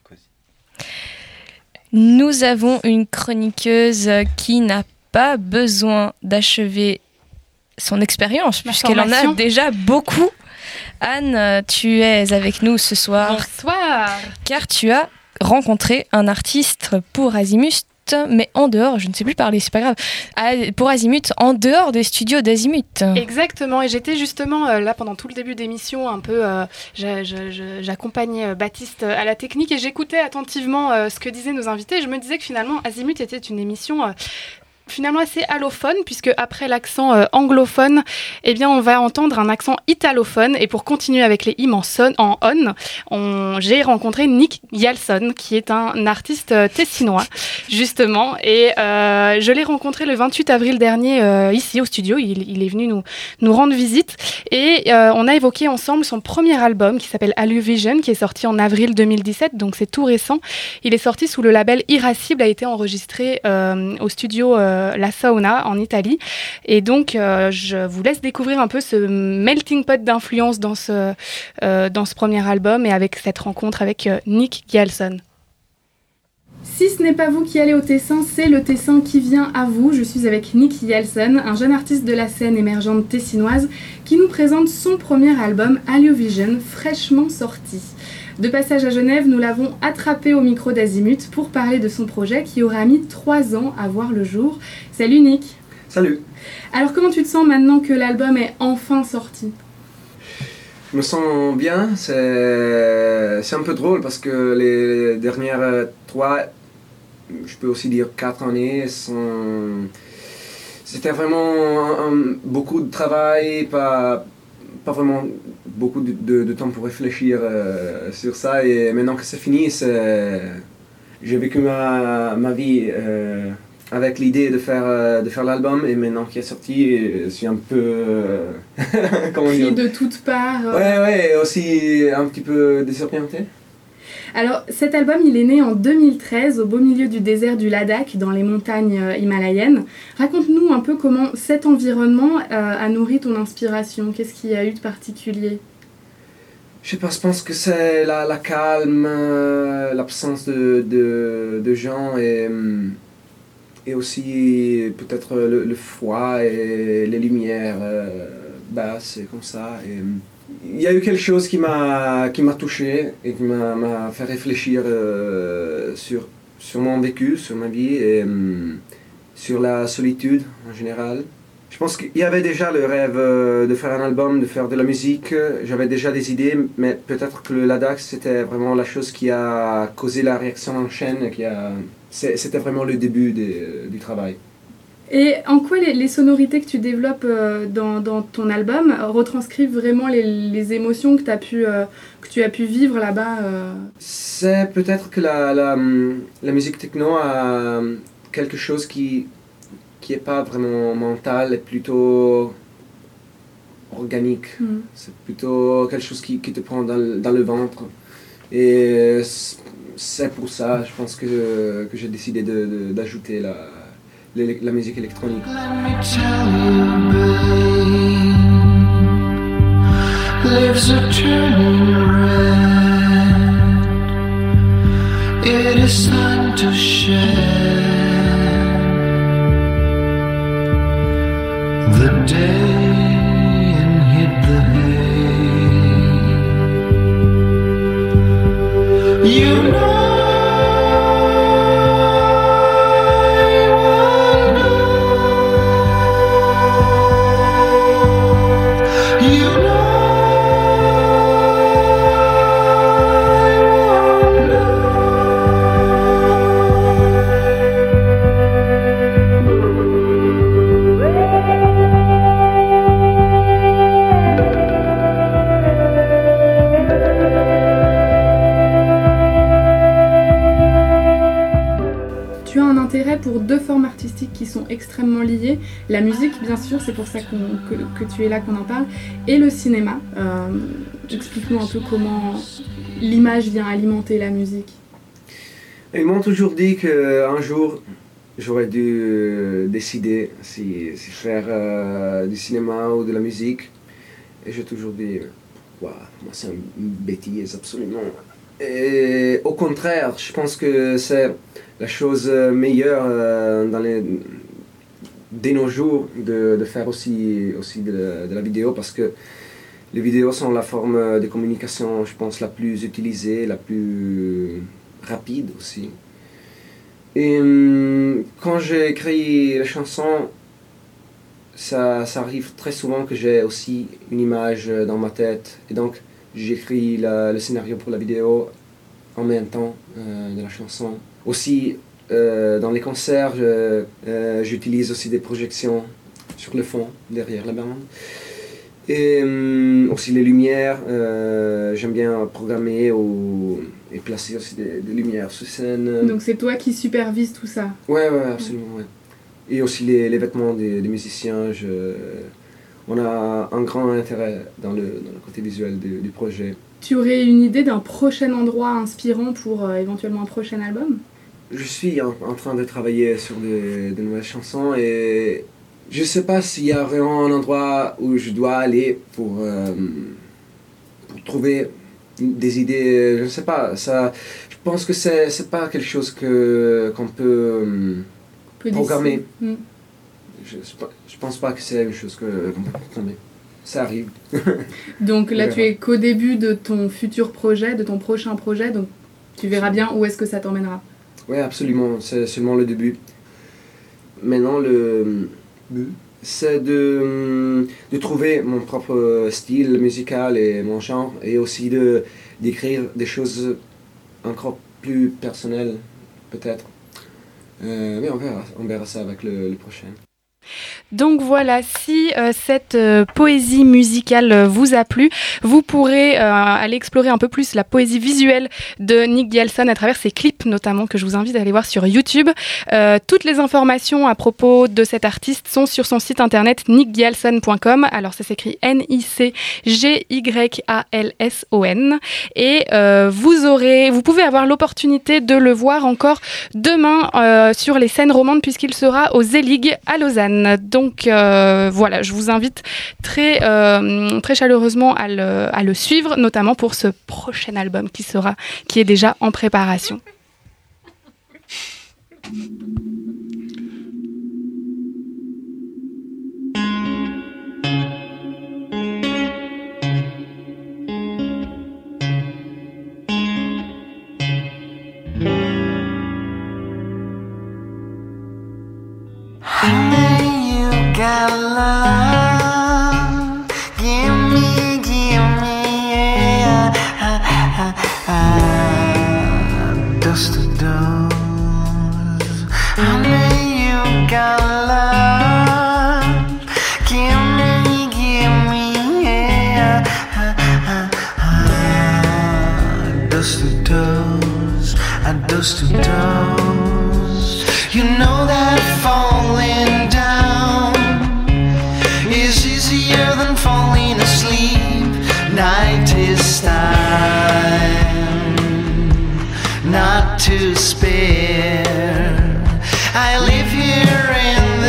Speaker 2: Nous avons une chroniqueuse qui n'a pas besoin d'achever son expérience
Speaker 11: Ma
Speaker 2: puisqu'elle en a
Speaker 11: formation.
Speaker 2: déjà beaucoup. Anne, tu es avec nous ce soir.
Speaker 11: Bonsoir.
Speaker 2: Car tu as rencontré un artiste pour Azimut, mais en dehors, je ne sais plus parler, c'est pas grave, à- pour Azimut, en dehors des studios d'Azimut.
Speaker 11: Exactement, et j'étais justement euh, là pendant tout le début d'émission, un peu, euh, j'a- j'a- j'a- j'accompagnais euh, Baptiste à la technique et j'écoutais attentivement euh, ce que disaient nos invités. Et je me disais que finalement, Azimut était une émission euh, finalement assez allophone, puisque après l'accent euh, anglophone, eh bien, on va entendre un accent italophone. Et pour continuer avec les hymnes en, son, en on, on j'ai rencontré Nick Yalson, qui est un artiste euh, tessinois, justement. Et euh, je l'ai rencontré le vingt-huit avril dernier, euh, ici au studio. Il, il est venu nous, nous rendre visite. Et euh, on a évoqué ensemble son premier album, qui s'appelle Alluvision, qui est sorti en avril deux mille dix-sept, donc c'est tout récent. Il est sorti sous le label Irascible, a été enregistré euh, au studio euh, La Sauna en Italie. Et donc, euh, je vous laisse découvrir un peu ce melting pot d'influence dans ce, euh, dans ce premier album et avec cette rencontre avec euh, Nick Yalson. Si ce n'est pas vous qui allez au Tessin, c'est le Tessin qui vient à vous. Je suis avec Nick Yalson, un jeune artiste de la scène émergente tessinoise qui nous présente son premier album Alluvision, fraîchement sorti. De passage à Genève, nous l'avons attrapé au micro d'Azimut pour parler de son projet qui aura mis trois ans à voir le jour. Salut Nick.
Speaker 12: Salut.
Speaker 11: Alors comment tu te sens maintenant que l'album est enfin sorti ?
Speaker 12: Je me sens bien, c'est c'est un peu drôle parce que les dernières euh, trois, je peux aussi dire quatre années, sont... c'était vraiment un- un- beaucoup de travail, pas, pas vraiment beaucoup de, de- de temps pour réfléchir euh, sur ça. Et maintenant que c'est fini, c'est... j'ai vécu ma, ma vie euh, avec l'idée de faire, euh, de faire l'album, et maintenant qu'il est sorti, je suis un peu... euh, comment dire,
Speaker 11: Pris de toutes parts. euh,
Speaker 12: Ouais, ouais, et aussi un petit peu désorienté.
Speaker 11: Alors, cet album, il est né en deux mille treize, au beau milieu du désert du Ladakh, dans les montagnes euh, himalayennes. Raconte-nous un peu comment cet environnement euh, a nourri ton inspiration. Qu'est-ce qu'il y a eu de particulier ?
Speaker 12: Je sais pas, je pense que c'est la, la calme, euh, l'absence de, de, de gens et, hum, et aussi peut-être le, le froid et les lumières euh, basses et comme ça. Et, hum, il y a eu quelque chose qui m'a qui m'a touché et qui m'a m'a fait réfléchir euh, sur, sur mon vécu, sur ma vie et hum, sur la solitude en général. Je pense qu'il y avait déjà le rêve euh, de faire un album, de faire de la musique. J'avais déjà des idées, mais peut-être que le Ladakh, c'était vraiment la chose qui a causé la réaction en chaîne. Qui a... c'est- C'était vraiment le début des- du travail.
Speaker 11: Et en quoi les, les sonorités que tu développes euh, dans, dans ton album euh, retranscrivent vraiment les, les émotions que, t'as pu, euh, que tu as pu vivre là-bas euh
Speaker 12: C'est peut-être que la, la, la musique techno a quelque chose qui qui est pas vraiment mental, est plutôt organique.
Speaker 11: Mm.
Speaker 12: C'est plutôt quelque chose qui, qui te prend dans, le- dans le ventre. Et c- c'est pour ça, je pense que, que j'ai décidé de, de- d'ajouter la, l'élec- la musique électronique.
Speaker 5: Leaves are turning red. It is time to shed the day and hit the hay. You know.
Speaker 11: sont extrêmement liés. La musique, bien sûr, c'est pour ça qu'on, que, que tu es là, qu'on en parle, et le cinéma. Euh, explique-nous un peu comment l'image vient alimenter la musique.
Speaker 12: Ils m'ont toujours dit qu'un jour, j'aurais dû euh, décider si, si faire euh, du cinéma ou de la musique. Et j'ai toujours dit, wow, moi c'est une bêtise, absolument. Et au contraire, je pense que c'est la chose meilleure euh, dans les, dès nos jours de, de faire aussi, aussi de, la, de la vidéo, parce que les vidéos sont la forme de communication, je pense, la plus utilisée, la plus rapide aussi. Et hum, quand j'ai écrit la chanson, ça, ça arrive très souvent que j'ai aussi une image dans ma tête. Et donc, j'écris la, le scénario pour la vidéo en même temps euh, de la chanson. Aussi, euh, dans les concerts, je, euh, j'utilise aussi des projections sur le fond, derrière la bande. Et euh, aussi les lumières, euh, j'aime bien programmer ou, et placer aussi des, des lumières sur scène.
Speaker 11: Donc c'est toi qui supervises tout ça?
Speaker 12: Ouais, ouais, absolument, ouais. Et aussi les, les vêtements des, des musiciens, je, on a un grand intérêt dans le, dans le côté visuel du, du projet.
Speaker 11: Tu aurais une idée d'un prochain endroit inspirant pour euh, éventuellement un prochain album?
Speaker 12: Je suis en, en train de travailler sur de, de nouvelles chansons et je ne sais pas s'il y a vraiment un endroit où je dois aller pour, euh, pour trouver des idées. Je ne sais pas, ça, je pense que c'est, c'est pas quelque chose que, qu'on peut euh, programmer. Mm. Je ne pense pas que c'est une chose que, qu'on peut programmer. Ça arrive.
Speaker 11: Donc là, tu es qu'au début de ton futur projet, de ton prochain projet, donc tu verras bien où est-ce que ça t'emmènera.
Speaker 12: Oui, absolument, c'est seulement le début. Maintenant, le but, c'est de, de trouver mon propre style musical et mon genre, et aussi de, d'écrire des choses encore plus personnelles, peut-être. Euh, mais on verra, on verra ça avec le, le prochain.
Speaker 2: Donc voilà, si euh, cette euh, poésie musicale euh, vous a plu, vous pourrez euh, aller explorer un peu plus la poésie visuelle de Nick Ghialson à travers ses clips notamment, que je vous invite à aller voir sur YouTube. Euh, toutes les informations à propos de cet artiste sont sur son site internet nick ghialson point com. Alors ça s'écrit N I C G Y A L S O N. Et euh, vous aurez, vous pouvez avoir l'opportunité de le voir encore demain euh, sur les scènes romandes, puisqu'il sera au Zelig à Lausanne. Donc euh, voilà, je vous invite très, euh, très chaleureusement à le, à le suivre, notamment pour ce prochain album qui sera, qui est déjà en préparation.
Speaker 13: Got love, give me, give me, yeah. I, I, I, dust to dust. Honey, you got love, give me, give me, yeah. I, I, I, dust to dust, I dust to dust. You know that falling down is easier than falling asleep. Night is time, not to spare. I live here in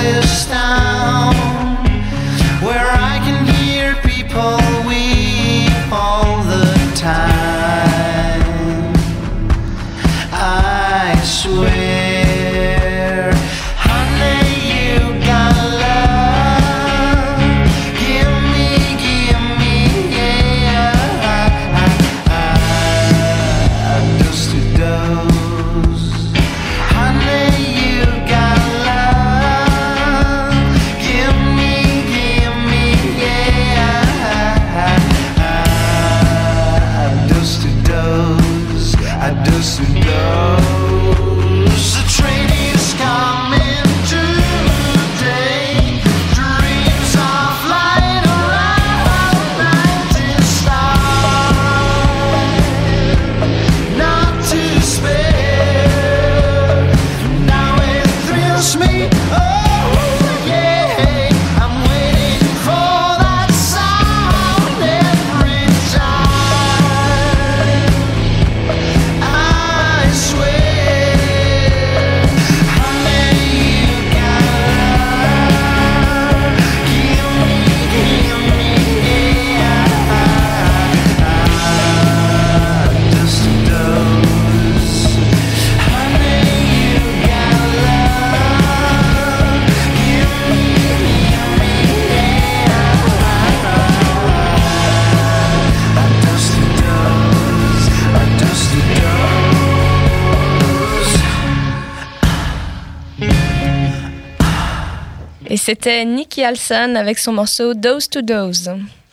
Speaker 2: Et c'était Nicky Halson avec son morceau Dose to Dose.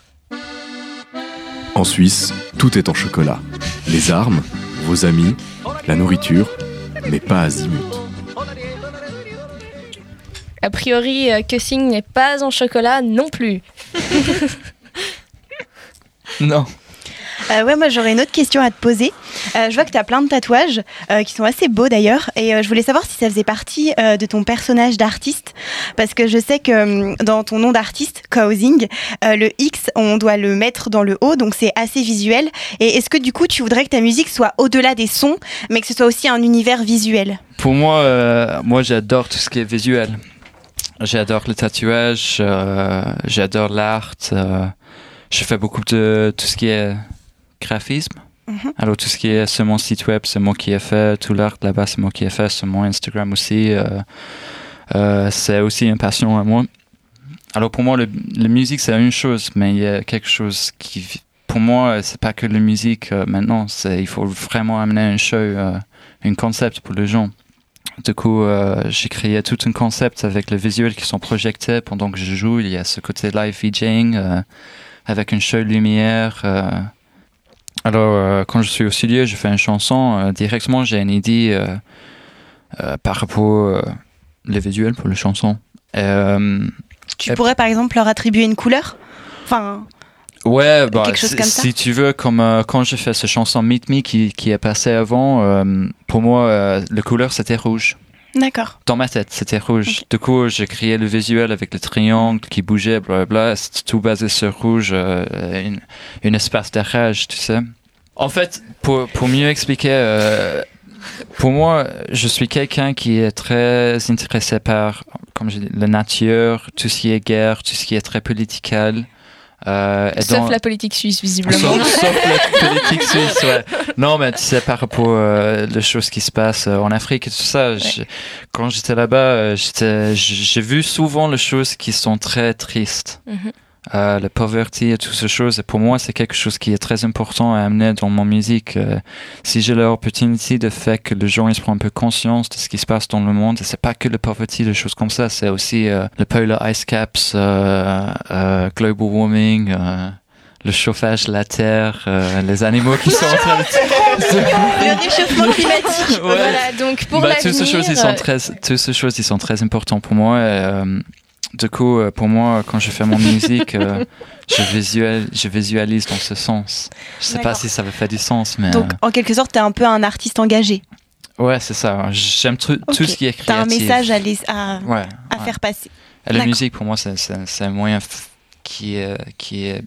Speaker 14: En Suisse, tout est en chocolat. Les armes, vos amis, la nourriture, mais pas Azimut.
Speaker 2: A priori, euh, Cussing n'est pas en chocolat non plus.
Speaker 4: Non.
Speaker 9: Euh, ouais, moi j'aurais une autre question à te poser. Euh, je vois que tu as plein de tatouages euh, qui sont assez beaux d'ailleurs, et euh, je voulais savoir si ça faisait partie euh, de ton personnage d'artiste, parce que je sais que euh, dans ton nom d'artiste, Causing, euh, le X, on doit le mettre dans le haut, donc c'est assez visuel. Et est-ce que du coup tu voudrais que ta musique soit au-delà des sons, mais que ce soit aussi un univers visuel?
Speaker 4: Pour moi, euh, moi j'adore tout ce qui est visuel. J'adore le tatouage, euh, j'adore l'art. Euh, je fais beaucoup de tout ce qui est graphisme. Mm-hmm. Alors tout ce qui est sur mon site web, c'est moi qui ai fait. Tout l'art là-bas, c'est moi qui ai fait. Sur mon Instagram aussi. Euh, euh, c'est aussi une passion à moi. Alors pour moi, le, la musique, c'est une chose, mais il y a quelque chose qui... Pour moi, c'est pas que la musique. Euh, maintenant, c'est, il faut vraiment amener un show, euh, un concept pour les gens. Du coup, euh, j'ai créé tout un concept avec les visuels qui sont projetés pendant que je joue. Il y a ce côté live DJing euh, avec une show de lumière. Euh. Alors, euh, quand je suis au studio, je fais une chanson. Euh, directement, j'ai une idée euh, euh, par rapport euh, les visuels pour les chansons. Euh,
Speaker 9: tu pourrais, par exemple, leur attribuer une couleur? Enfin...
Speaker 4: Ouais, bah,
Speaker 9: quelque chose
Speaker 4: si,
Speaker 9: comme ça.
Speaker 4: si tu veux, comme euh, quand j'ai fait cette chanson Meet Me qui, qui est passée avant, euh, pour moi, euh, la couleur c'était rouge.
Speaker 9: D'accord.
Speaker 4: Dans ma tête, c'était rouge. Okay. Du coup, j'ai créé le visuel avec le triangle qui bougeait, blablabla. C'était tout basé sur rouge, euh, une, une espace de rage, tu sais. En fait, pour, pour mieux expliquer, euh, pour moi, je suis quelqu'un qui est très intéressé par, comme je dis, la nature, tout ce qui est guerre, tout ce qui est très political. Euh,
Speaker 2: sauf
Speaker 4: dans...
Speaker 2: la politique suisse, visiblement.
Speaker 4: Sauf, sauf la politique suisse, ouais. Non, mais tu sais, par rapport euh, aux choses qui se passent euh, en Afrique et tout ça, ouais. je, quand j'étais là-bas, euh, j'étais, j'ai vu souvent les choses qui sont très tristes. Mm-hmm. Euh, la pauvreté et toutes ces choses. Et pour moi, c'est quelque chose qui est très important à amener dans mon musique. Euh, si j'ai l'opportunité de faire que les gens ils se prennent un peu conscience de ce qui se passe dans le monde, et c'est pas que la pauvreté, des choses comme ça, c'est aussi euh, le polar ice caps, euh, euh, global warming, euh, le chauffage de la terre, euh, les animaux qui sont en train de...
Speaker 9: le réchauffement climatique.
Speaker 2: Ouais. Voilà, donc pour
Speaker 4: bah,
Speaker 2: l'avenir...
Speaker 4: Toutes ces choses, ils sont très, toutes ces choses, ils sont très importantes pour moi. Et, euh, du coup, pour moi, quand je fais mon musique, euh, je, visual, je visualise dans ce sens. Je sais D'accord. pas si ça va faire du sens, mais...
Speaker 9: Donc, en quelque sorte, t'es un peu un artiste engagé.
Speaker 4: Ouais, c'est ça. J'aime tout, okay. tout ce qui est créatif.
Speaker 9: T'as un message à, les, à,
Speaker 4: ouais,
Speaker 9: à
Speaker 4: ouais.
Speaker 9: faire passer.
Speaker 4: Et la musique, pour moi, c'est, c'est, c'est un moyen f- qui, est, qui est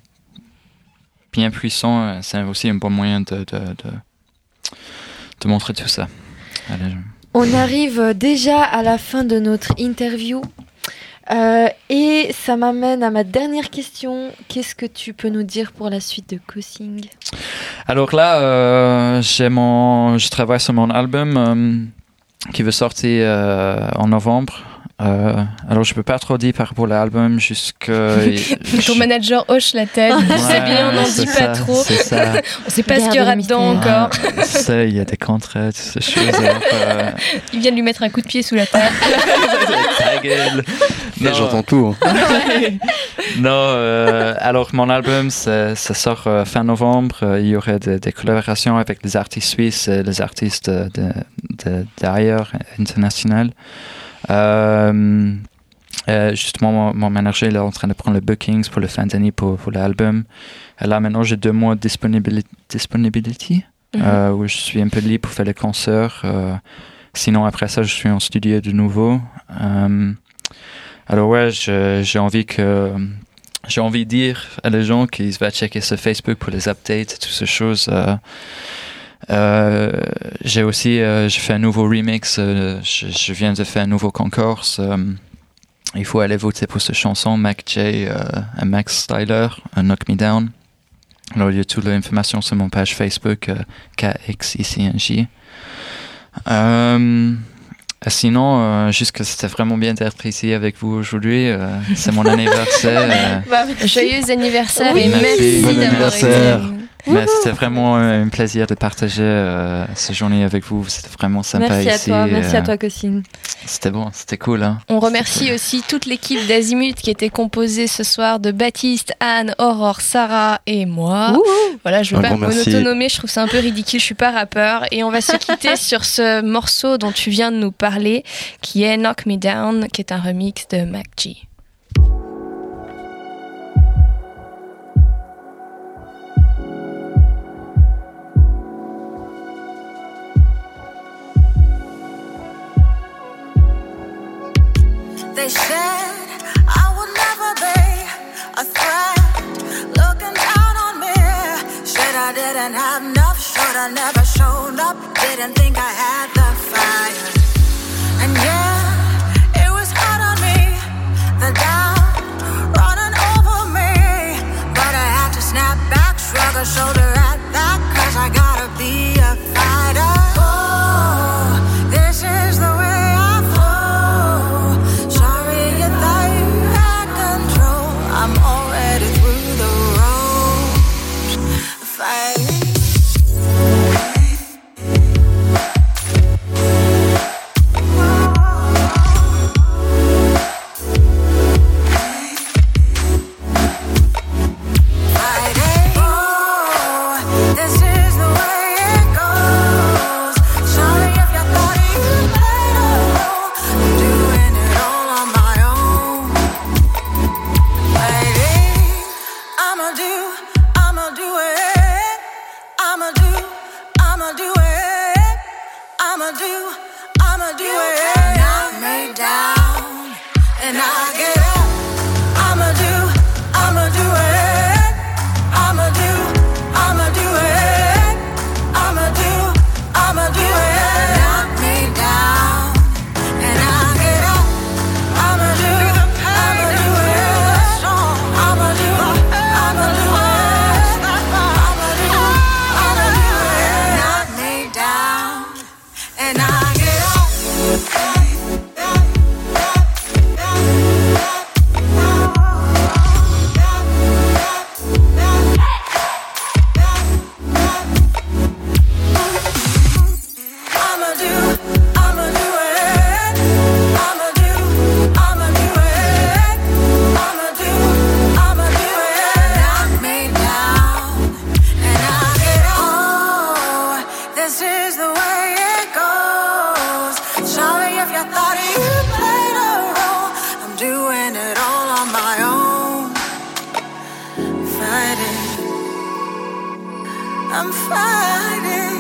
Speaker 4: bien puissant. C'est aussi un bon moyen de, de, de, de montrer tout ça. Allez.
Speaker 3: On arrive déjà à la fin de notre interview. Euh, et ça m'amène à ma dernière question. Qu'est-ce que tu peux nous dire pour la suite de Cussing?
Speaker 4: Alors là, euh, j'ai mon, je travaille sur mon album euh, qui va sortir euh, en novembre. Euh, alors je peux pas trop dire par rapport à l'album jusque...
Speaker 2: Ton manager hoche la tête.
Speaker 4: Ouais,
Speaker 2: c'est bien, on n'en dit
Speaker 4: ça,
Speaker 2: pas trop.
Speaker 4: C'est ça.
Speaker 2: On sait pas Garde ce qu'il y aura dedans encore.
Speaker 4: Ouais, ça, il y a des contrats, toutes ces choses. Alors, euh...
Speaker 2: Il vient de lui mettre un coup de pied sous la table.
Speaker 4: Ta gueule.
Speaker 7: Non, j'entends tout. Hein.
Speaker 4: non, euh, alors mon album, ça, ça sort euh, fin novembre. Euh, il y aurait de, des collaborations avec les artistes suisses et les artistes de, de, de, d'ailleurs, internationaux. Euh, euh, justement, mon, mon manager il est en train de prendre les bookings pour le fin d'année pour, pour l'album. Et là, maintenant, j'ai deux mois de disponibilité, disponibility, mm-hmm. euh, où je suis un peu libre pour faire les concerts. Euh, sinon, après ça, je suis en studio de nouveau. Euh, alors ouais, je, j'ai envie que... J'ai envie de dire à les gens qu'ils vont checker sur Facebook pour les updates et toutes ces choses. Euh, Euh, j'ai aussi euh, j'ai fait un nouveau remix, euh, je, je viens de faire un nouveau concours. Euh, il faut aller voter pour cette chanson, Mac J euh, et Max Styler, uh, Knock Me Down. Alors il y a toute l'information sur mon page Facebook, euh, K X I C N J. Euh, sinon, euh, juste que c'était vraiment bien d'être ici avec vous aujourd'hui. Euh, c'est mon anniversaire. Euh.
Speaker 2: Bah, joyeux anniversaire oui. et
Speaker 7: merci,
Speaker 2: merci
Speaker 7: bon
Speaker 2: d'avoir
Speaker 7: anniversaire.
Speaker 2: été.
Speaker 4: Mais c'était vraiment un plaisir de partager euh, cette journée avec vous. C'était vraiment sympa
Speaker 3: merci
Speaker 4: ici.
Speaker 3: à toi, merci
Speaker 4: euh,
Speaker 3: à toi, Cosine.
Speaker 4: C'était bon, c'était cool. Hein.
Speaker 2: On remercie aussi toute l'équipe d'Azimut qui était composée ce soir de Baptiste, Anne, Aurore, Sarah et moi.
Speaker 3: Ouh.
Speaker 2: Voilà, je ne veux
Speaker 7: Un
Speaker 2: pas
Speaker 7: grand merci.
Speaker 2: m'autonommer, je trouve ça un peu ridicule, je suis pas rappeur. Et on va se quitter sur ce morceau dont tu viens de nous parler, qui est Knock Me Down, qui est un remix de Mac G.
Speaker 5: They said I would never be a threat, looking down on me. Said I didn't have enough, should I never showed up. Didn't think I had the fire. And yeah, it was hard on me, the doubt running over me. But I had to snap back, shrug a shoulder at that, cause I gotta be a fighter. Oh, this is the way I flow. Sorry you thought you had control. I'm already through the ropes. Fighting. I'm fighting,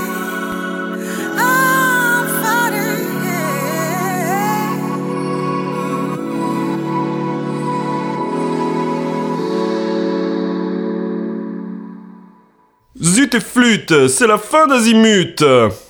Speaker 5: I'm fighting, yeah.
Speaker 6: Zut et flûte, c'est la fin d'Azimut.